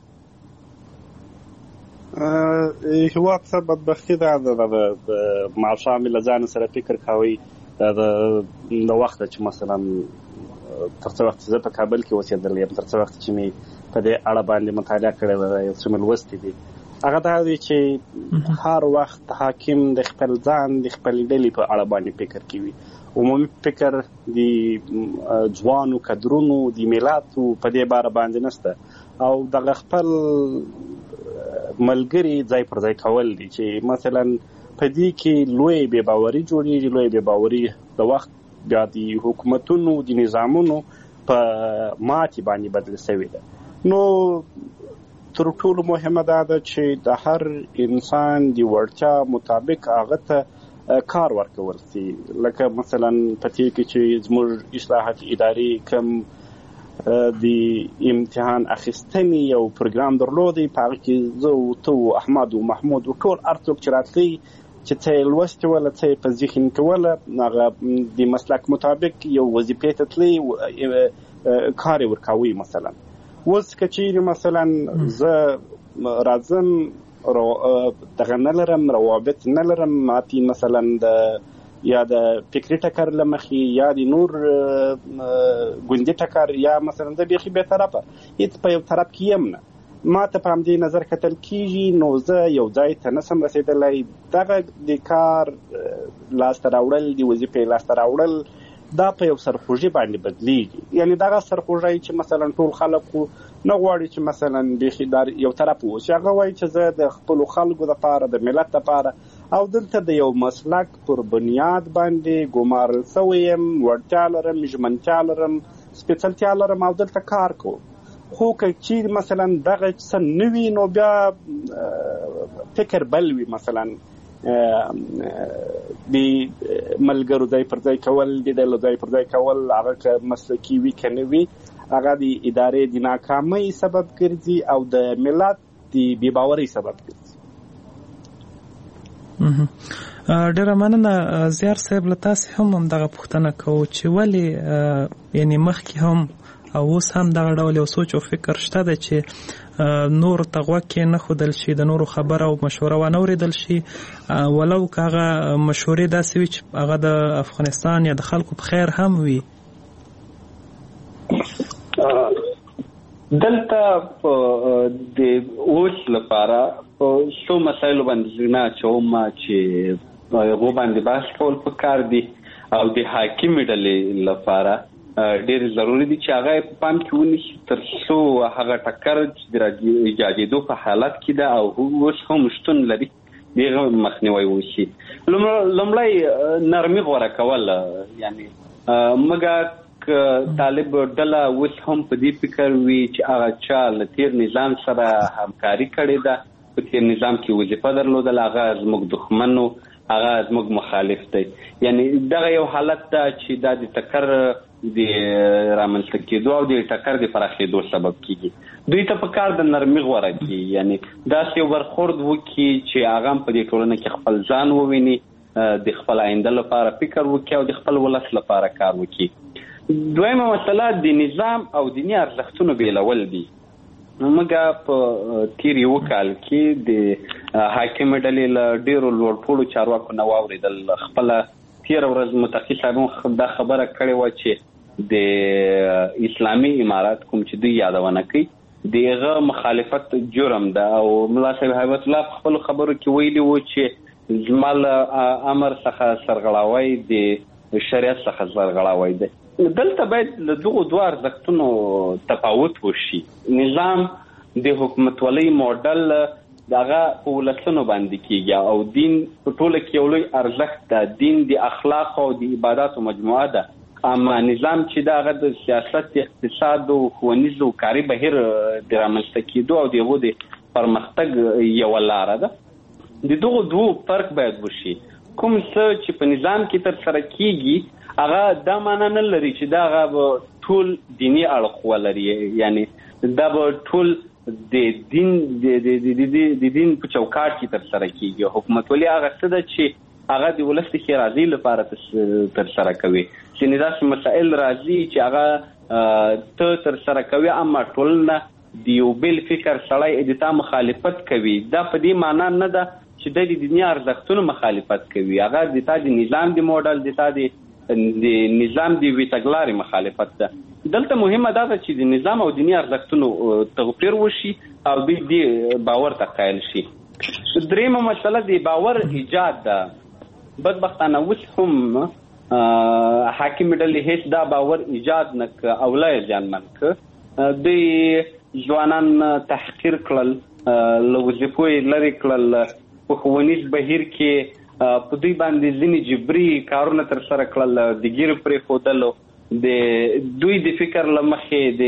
هېواد څه بدبختي ده د ماښام له ځان سره فکر کوئ د وخته چې مثلا تر څه وخت زه په کابل کې اوسېدلی یم، تر څه وخت چې مې په دې اړه باندې مطالعه کړې ده، یو څه مې لوستي دي، هغه دا دی چې هر وخت حاکم د خپل ځان د خپلې ډلې په اړه باندې فکر کوي. عمومي فکر د ځوانو کدرونو د میلاتو په دې باره باندې نشته او دغه خپل ملګري ځای پر ځای کول دي چې مثلا په دې کې لوی بې باوري جوړېږي. لوی بې باوري د وخت بیا د حکومتونو د نظامونو په ماتې باندې بدل شوې ده. نو تر ټولو مهمه دا ده چې د هر انسان د وړتیا مطابق هغه ته کار ورکول شي. لکه مثلا په دې کې چې زموږ اصلاحات اداري کوم د امتحان اخیستنې یو پروګرام درلودی، په هغه کې زه او ته او احمد او محمود او ټول هر څوک چې راتلی چې څه یې لوستي وله څه یې په ذهن کې وله هغه د مسلک مطابق یو وظیفې ته تللی کار یې ورکوي. مثلا اوس که چیرې مثلا زه راځم دغه نه لرم، روابط نه لرم، ماتې مثلا یا د فکري ټکر له مخې یا د نور ګوندي ټکر یا مثلا زه بیخي بې طرفه هېڅ په یو طرف کې یم نه، ما ته په همدې نظر کتل کېږي، نو زه یو ځای ته نسم رسېدلی. دغه د کار لاسته راوړل، د وظیفې لاسته راوړل دا په یو سرخوږي باندې بدلیږي. یعنی دغه سرخوږی چې مثلا ټول خلکو نه غواړي چې مثلا بیخي در یو طرف اوسي، هغه وایي چې زه د خپلو خلکو دپاره د ملت دپاره او دلته د یو مسلک پر بنیاد باندې ګمارل شوی یم، وړتیا لرم، ژمنتیا لرم، سپېڅلتیا لرم او دلته کار کوم. خو که چیرې مثلا دغه څه نه وي نو بیا فکر بل وي، مثلا د ملګرو ځای پر ځای کول، د ډلو ځای پر ځای کول، هغه که مسلکي وي که نه وي هغه د ادارې د ناکامۍ سبب ګرځي او د ملت د بې باورۍ سبب ګرځي. ډېره مننه زیار صاحب. له تاسې هم همدغه پوښتنه کوو چې ولې یعنې مخکې هم او اوس هم دغه ډول یو سوچ او فکر شته دی چې نور ته غوږ کې نه ښودل شي، د نورو خبره او مشوره ونه اورېدل شي، ولو که هغه مشورې داسې وي چې هغه د افغانستان یا د خلکو په خیر هم وي؟ دلته د اوس لپاره په څو مسایلو باندې ځینه اچوم چې هغو باندې بحث کول پکار دي او د حاکمې ډلې لپاره ډېر ضروري دي چې هغه په پام کې ونیسي تر څو هغه ټکر چې د ایجادېدو په حالت کې ده او اوس هم شتون لري د هغه مخنیوی وشي. لومړی نرمي غوره کول، یعنې مګر طالب ډله اوس هم په دې فکر وي چې هغه چا له تېر نظام سره همکاري کړې ده په تیر نظام کې وظیفه درلودل هغه زموږ دښمن و، هغه زموږ مخالف دی. یعنی دغه یو حالت ده چې دا د ټکر د رامنځته کېدو او د ټکر د پراخېدو سبب کېږي. دوی ته په کار د نرمي غوره کړي، یعنی داسې یو برخورد وکړي چې هغه هم په دې ټولنه کې خپل ځان وویني، د خپل آینده لپاره فکر وکړي او د خپل ولس لپاره کار وکړي. دویمه مسله د نظام او دیني ارزښتونو بیلول دي. موږ په تیر یو کال کې د حاکمې ډلې له ډېرو لوړپوړو چارواکو نه واورېدل. خپله تېره ورځ متقي صاحب دا خبره کړې وه چې د اسلامي امارات کوم چې دوی یادونه کوي د هغه مخالفت جرم ده، او ملا صاحب هیبت الله په خپلو خبرو کې ویلي وو چې زما له امر څخه سرغړاوی د شریعت څخه سرغړاوی دی. دلته باید له دغو دوه ارزښتونو تفاوت وشي. نظام د حکومتولۍ موډل دغه په ولسونو باندې کېږي او دین په ټوله کې یو لوی ارزښت ده. دین د اخلاق او د عباداتو مجموعه ده، اما نظام چې دا هغه د سیاست، اقتصاد او ښوونیز او کاري بهیر د رامنځته کېدو او د هغو د پرمختګ یوه لاره ده. د دغو دوو فرق باید وشي. کوم څه چې په نظام کې ترسره کېږي هغه دا معنا نه لري چې دا هغه به ټول دیني اړخ ولري، یعنی دا به ټول د دین د دین په چوکاټ کې ترسره کېږي. حکومتولي هغه څه ده چې هغه د ولس د ښېرازۍ لپاره ترسره کوي. ځینې داسې مسایل راځي چې هغه ته ترسره کوي اما ټولنه د یو بل فکر سړی د تا مخالفت کوي. دا په دې معنا نه ده چې د دیني ارزښتونو مخالفت کوي. هغه د تا د نظام د موډل، د تا د نظام د یوې تګلارې مخالفت ده. دلته مهمه دا ده چې د نظام او دیني ارزښتونو توپیر وشي او دوی دې باور ته قایل شي. درېیمه مسله د باور ایجاد ده. بدبختانه اوس هم حاکمې ډلې هېڅ دا باور ایجاد نه که او لا یې زیانمن که. دوی ځوانان تحقیر کړل، له وظیفو یې لرې کړل، په ښوونیز بهیر کې په دوی باندې ځینې جبري کارونه ترسره کړل، د ګیرو پرېښودلو، د دوی د فکر له مخې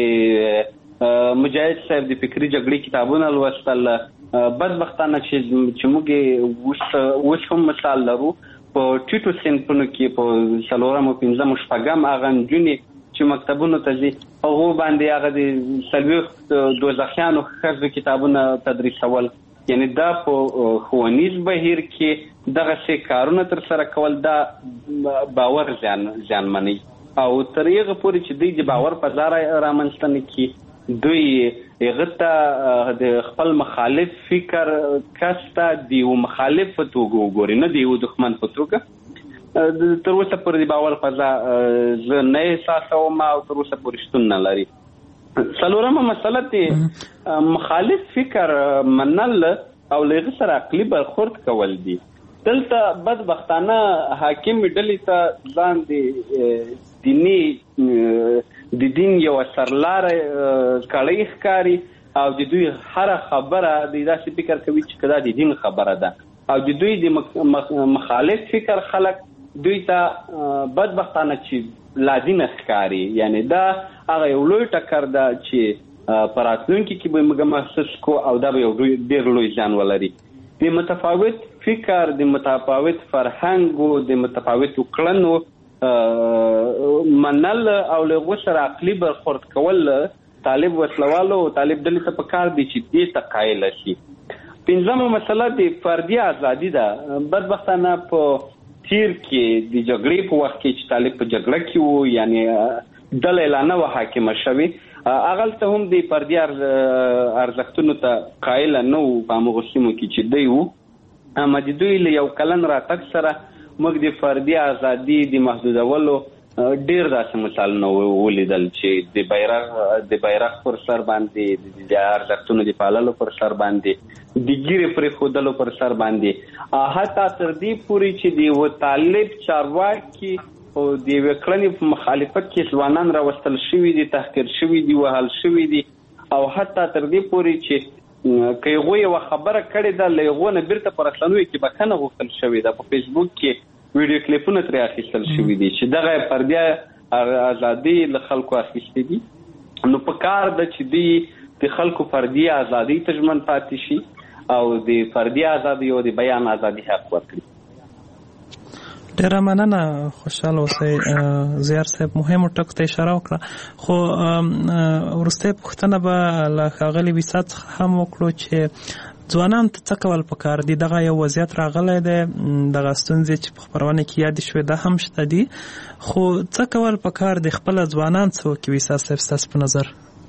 د مجاهد صاحب د فکري جګړې کتابونه لوستل. بدبختانه چې موږ اوس هم مثال لرو په ټیټو صنفونو کې په 4 او 5 او 6 هغه نجونې چې مکتبونو ته ځي هغو باندې هغه د 40 دوزخیانو ښځو کتابونه تدریسول. یعنی دا په ښوونیز بهیر کې دغسې کارونه ترسره کول دا باور زیانمنوي او تر هغه پورې چې دوی د باور فضا رامنځته نه کړي، دوی هغه ته د خپل مخالف فکر کس ته د یو مخالف په توګه وګوري، نه د یو دښمن په توګه. تر اوسه پورې د باور فضا زه نه احساسوم او تر اوسه پورې شتون نه لري. څلورمه مسله د مخالف فکر منل او له هغه سره عقلي برخورد کول دي. دلته بدبختانه حاکم ډلې ته ځان د دین یو سرلاره کړی ښکاري او د دوی هره خبره د داسې فکر کوي چې دا د دین خبره ده او د دوی د مخالف فکر خلک دوی ته بدبختانه چې لازم ښکاري. یعنی دا هغه یو لوی ټکر ده چې په راتلونکي کې به موږ محسوس کو او دا به یو ډېر لوی زیان ولري. د متفاوت فکر، د متفاوت فرهنګ او د متفاوتو کړنو منل او له هغو سره عقلي برخورد کول طالب وسلوالو او طالب ډلې ته پکار دي چې دې ته قایل شي. پنځمه مسله د فردي ازادي ده. بدبختانه په تیر کې د جګړې په وخت کې چې طالب په جګړه کې وو، یعنی ډله اعلانه وه حاکمه شوې، هغلته هم د فردي ارزښتونو ته قایل نه وو په همغو سیمو کې چې دوی وو. اما د دوی له یو کلن راتګ سره موږ د فردي ازادي د محدودولو ډېر داسې مثالونه ولیدل چې د بیرغ پر سر باندې، د ارزښتونو د پاللو پر سر باندې، د ګیرې پرېښودلو پر سر باندې، حتی تر دې پورې چې د یوه طالب چارواکي او د یوې کړنې په مخالفت کې ځوانان راوستل شوي دي، تحقیر شوي دي، وهل شوي دي، او حتی تر دې پورې چې که هغوی یوه خبره کړې ده له هغو نه بیرته په رسنیو کې بښنه غوښتل شوې ده، په فیسبوک کې ویډیو کلیپونه ترې اخیستل شوي دي چې دغه فردي ازادي له خلکو اخیستې دي. نو په کار ده چې دوی د خلکو فردي ازادۍ ته ژمن پاتې شي او د فردي ازادي او د بیان ازادي حق ورکړي. ډیره مننه، خوشحاله اوسئ. زیار صاحب مهمو ټکو ته اشاره وکړه، خو وروستۍ پوښتنه به له ښاغلي ویسا څخه هم وکړو چې ځوانانو ته څه کول پکار دي؟ دغه یو وضعیت راغلی دی، دغه ستونزې چې په خپرونه کې یادې شوې دا هم شته دي، خو څه کول پکار دي؟ خپله ځوانان څه وکړي ویسا صاحب ستاسو په نظر؟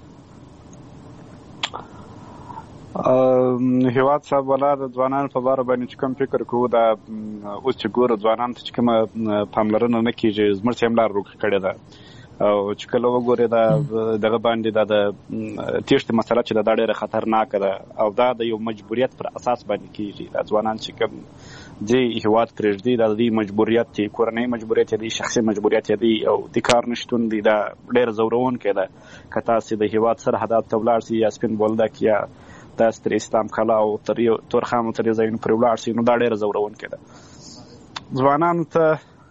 هیواد صاحب والا د ځوانانو په باره باندې چې کوم فکر کوو دا اوس چې ګوره ځوانانو ته چې کومه پاملرنه نه کېږي، زموږ څه هم لار روکه کړې ده او چې کله وګورې دا دغه باندې دا د تېښتې مسله چې دا ډېره خطرناکه ده او دا د یو مجبوریت پر اساس باندې کېږي. دا ځوانان چې کوم دې هیواد پرېږدي دا د دې مجبوریت دی، کورنۍ مجبوریت دی، شخصي مجبوریت دی او د کار نشتون دی. دا ډېر ځورونکی ده که تاسې د هیواد سرحداتو ته ولاړ سئ یا سپین بولدک یا داسې تر اسلام کلا او تر تورخم تر ځایونو پورې ولاړ سئ، نو دا ډېره ځورونکی ده. ځوانانو ته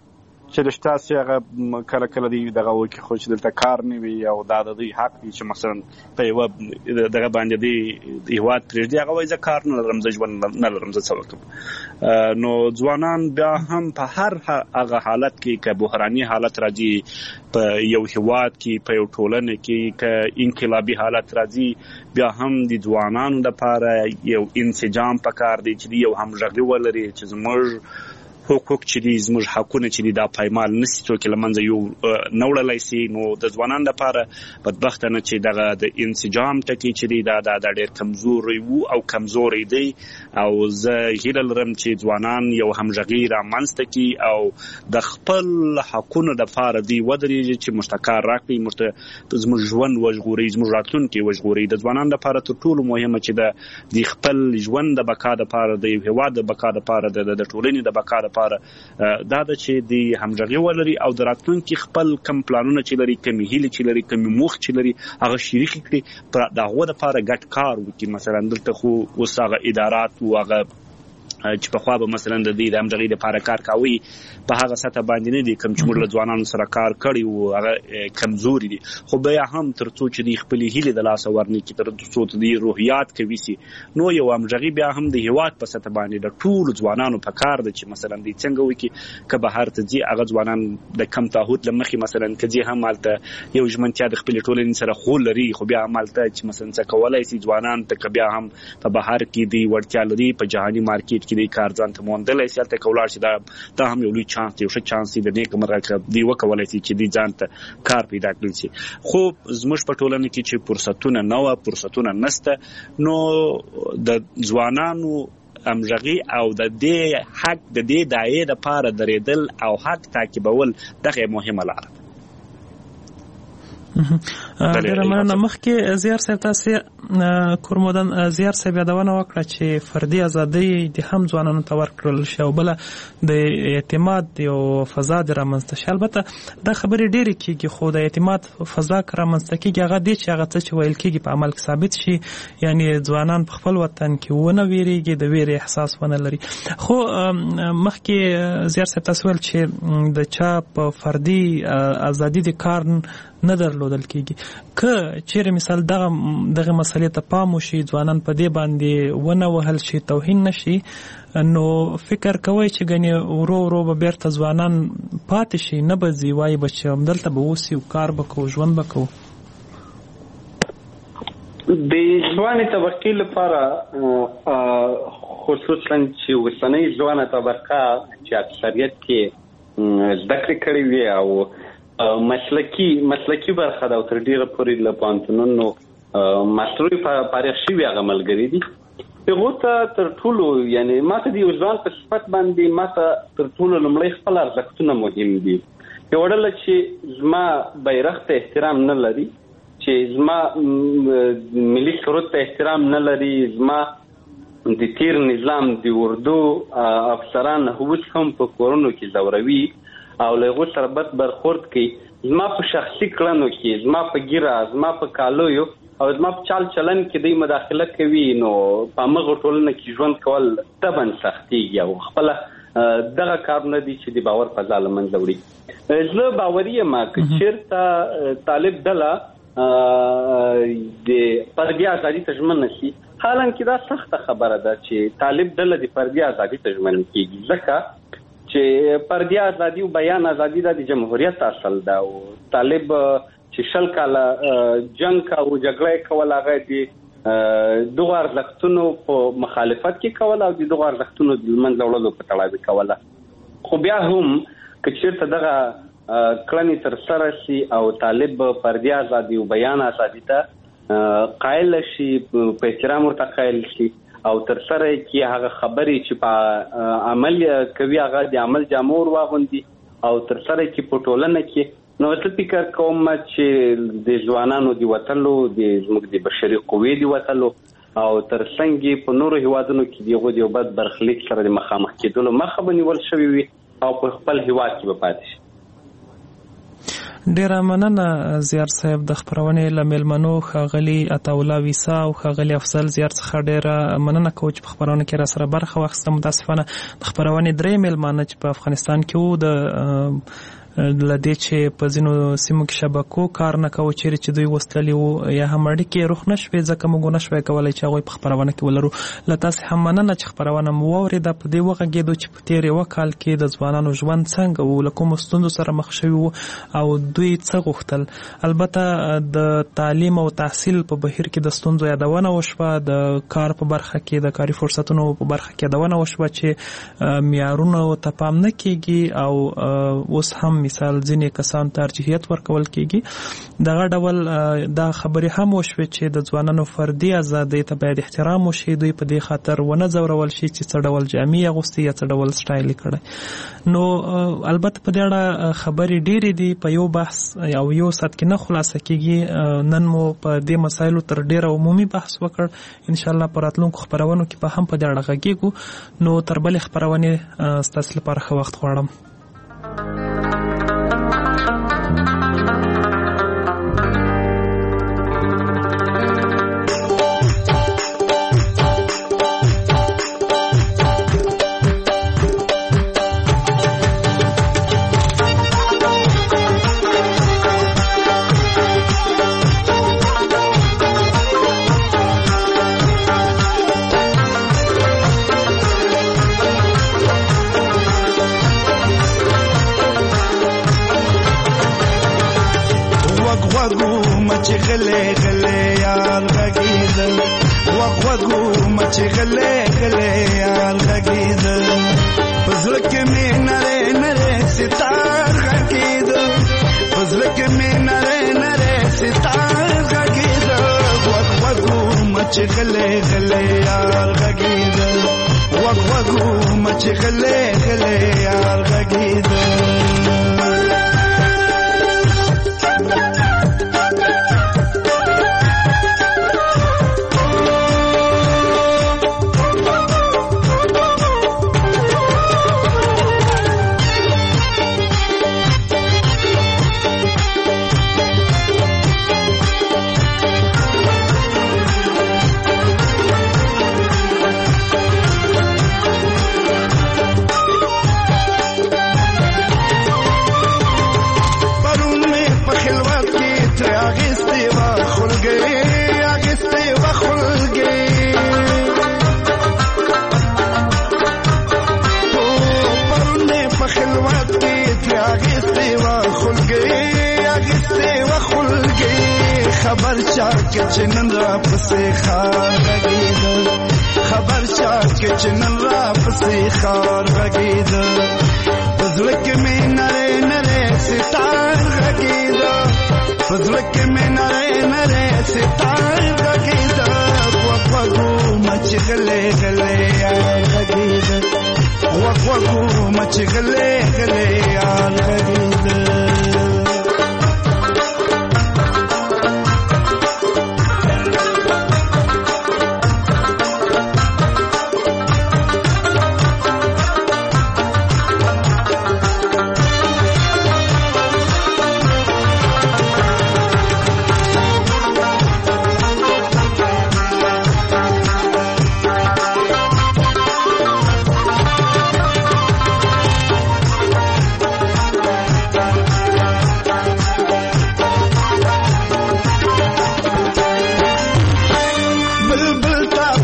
چې رشته سي هغه کله کله دی دغه وکړي، خو چې دلته کار نه وي او دا د دوی حق دی چې مثلا په یوه دغه باندې دی هیواد پرېږدي، هغه وایي زه کار نه لرم، زه ژوند نه لرم، زه څه وکړم. نو ځوانان بیا هم په هر هغه حالت کې که بحراني حالت راځي په یو هیواد کې، په یو ټولنه کې که انقلابي حالت راځي، بیا هم د ځوانانو لپاره یو انسجام پکار دی چې یو همغږي ولري چې زموږ حقوق چې دي، زموږ حقونه چې دي، دا پایمال نشي څوک له منځه یو نه وړلی سي. نو د ځوانانو لپاره بدبختانه چې دغه د انسجام ټکي چې دي دا ډېر کمزوری وو او کمزوری دی، او زه هیله لرم چې ځوانان یو همغږي رامنځته کړي او د خپل حقونو لپاره دی ودرېږي چې موږ ته کار راکړي، موږ ته زموږ ژوند وژغوري، زموږ راتلونکی وژغوري. د ځوانانو لپاره تر ټولو مهمه چې د خپل ژوند د بقا لپاره، د یو هیواد د بقا لپاره، د ټولنې د بقا لپاره دا د چې د همغږي ولري او د راتلونکي خپل کم پلانونه چې لري، کمی هیلې چې لري، کمی موخې چې لري، هغه شریک کړي، د هغو لپاره ګډ کار وکړي. مثلا دلته خو اوس هغه ادارات و هغه چې پخوا به مثلا د دې د همغږۍ لپاره کار کوي په هغه سطح باندې نه دي، کوم چې موږ له ځوانانو سره کار کړی و هغه کمزوري دي. خو بیا هم تر څو چې د خپلې هیلې د لاسه ورنکړي، تر څو د روحیات قوي سي، نو یو همغږي بیا هم د هیواد په سطح باندې د ټولو ځوانانو په کار ده چې مثلا دوی څنګه وکړي که بهر ته ځي، هغه ځوانان د کم تعهد له مخې مثلا که ځي هم هلته یو ژمنتیا د خپلې ټولنې سره خو لري، خو بیا هم هلته چې مثلا څه کولی سي ځوانان ته، که بیا هم په بهر کې دوی وړتیا لري، په جهاني مارکیټ کې دوی کار ځان ته موندلی سي، هلته که ولاړ شي دا هم یو لوی چانس دی، یو ښه چانس دی د نیکه مرغه که دوی وکولی سي چې دوی ځان ته کار پیدا کړی سي. خو زموږ په ټولنه کې چې فرصتونه نه وه، فرصتونه نشته، نو د ځوانانو همغږي او د دې حق د دې دایې لپاره درېدل او حق تعقیبول دغه مهمه لاره ده. ډیره مننه. مخکې زیار صاحب تاسې کورمودن زیار صاحب یادونه وکړه چې فردي ازادۍ د هم ځوانانو ته ورکړل شي او بله د اعتماد یو فضا د رامنځته شي. البته دا خبرې ډېرې کېږي، خو د اعتماد فضا که رامنځته کېږي هغه دی چې هغه څه چې ویل کېږي په عمل کې ثابت شي، یعنې ځوانان په خپل وطن کې ونه ویرېږي، د ویرې احساس ونه لري. خو مخکې زیار صاحب تاسې ویل چې د چا په فردي ازادي د کار نه درلودل کېږي. که چیرې مثال دغه مسئلې ته پام وشي، ځوانان په دې باندې ونه وهل شي، توهین نشي، نو فکر کوئ چې ګنې ورو ورو به بیرته ځوانان پاتې شي، نه به ځي، وایي به چې همدلته به اوسي او کار به کوو، ژوند به کوو. د ځوانې طبقې لپاره خصوصا چې اوسنۍ ځوانه طبقه چې اکثریت کې زده کړې کړې وي او مسلکي برخه ده او تر ډیره پورې له پوهنتونونو ماسترۍ فارغ شوي هغه ملګري دي، هغو ته تر ټولو یعنې ما ته د یو ځوان په صفت باندې ما ته تر ټولو لومړی خپل ارزښتونه مهم دي. یوه ډله چې زما بیرغ ته احترام نه لري، چې زما ملي سرود ته احترام نه لري، زما د تیر نظام د اردو افسران اوس هم په کورونو کې ځوروي او له هغو سره بد برخورد کوي، زما په شخصي کړنو کې، زما په ګیره، زما په کالیو او زما په چال چلن کې دوی مداخله کوي، نو په همغه ټولنه کې ژوند کول طبعا سختېږي او خپله دغه کارونه دي چې د باور فضا له منځه وړي. زه باوري یم که چېرته طالب ډله د فردي ازادي ته ژمنه شي، حالانکه دا سخته خبره ده چې طالب ډله د فردي ازادي ته ژمن کیږي، ځکه چې فردي ازادي او بیان ازادي د جمهوریت اصل ده. او طالب چې 20 کاله جنگ او جګړه کول هغه دي دغه ارزښتونو په مخالفت کې کول او دغه ارزښتونو د منځ وړلو په تړاو کوله. خو بیا هم که چیرته دغه کړنې تر سره شي او طالب فردي ازادي او بیان ازادي ته قائل شي، په احترام ورته قائل شي او تر سره کې هغه خبرې چې په عمل کوي هغه د عمل جامور واغوندي او تر سره کې په ټولنه کې، نو زه فکر کوم چې د ځوانانو د وتلو د زموږ د بشري قوې د وتلو او تر څنګ په نورو هیوادونو کې دغه د وبد برخلیک سره د مخامخ کېدلو مخه بنیول شوی وي او په خپل هیواد کې به پاتې شي. ډیره مننه زیار صاحب د خبرونې لملمنو ښاغلي عطاالله ویسا او ښاغلي افضل زیار څخه ډیره مننه کوم چې په خبرونه کې را سره برخه واخیسته. متاسفانه د خبرونې درې ملمانه چې په افغانستان کې وو د لدې چې په ځینو سیمو کې شبکو کار نه کوي، چیرې چې دوی وستلي وو یا هم اړیکې روښ نشوي، ځکه موږ نشوی کولی چې هغوی په خپرونه کې ولرو. له تاسې هم مننه چې خپرونه مو واورېده. په دې وغږېدو چې په تېر یوه کال کې د ځوانانو ژوند څنګه و، له کومو ستونزو سره مخ شوي وو او دوی څه غوښتل. البته د تعلیم او تحصیل په بهیر کې د ستونزو یادونه وشوه، د کار په برخه کې د کاري فرصتونو په برخه کې یادونه وشوه چې معیارونو ته پام نه کېږي او اوس هم مثال ځینې کسان ته ترجیحیت ورکول کېږي. دغه ډول دا خبرې هم وشوې چې د ځوانانو فردي ازادۍ ته باید احترام وشي، دوی په دې خاطر ونه ځورول شي چې څه ډول جامې اغوستي یا څه ډول سټایل یې کړی. نو البته په دې اړه خبرې ډېرې دي، په یو بحث او یو ساعت کې نه خلاصه کېږي. نن مو په دې مسایلو تر ډېره عمومي بحث وکړ، انشاءالله په راتلونکو خبرونو کې به هم په دې اړه غږېږو. نو تر بلې خبرونې ستاسو لپاره ښه وخت غواړم.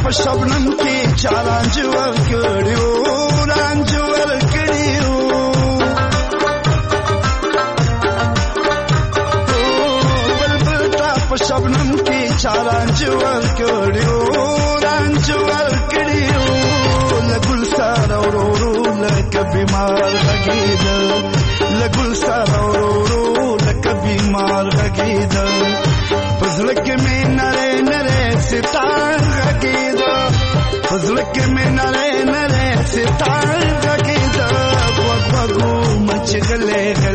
په شبنم کې چارانج ورکړیو رانج ورکړیو بلبل تا په شبنم کې چارانج ورکړیو رانج ورکړیو لګل سره ورو لکه بیمار غږیدل لګل سره ورو لکه بیمار غږیدل فضل کې مې نره نره ستار غږیدل فضل کې مې نره نره ستار غږیدل وګو مچ غلې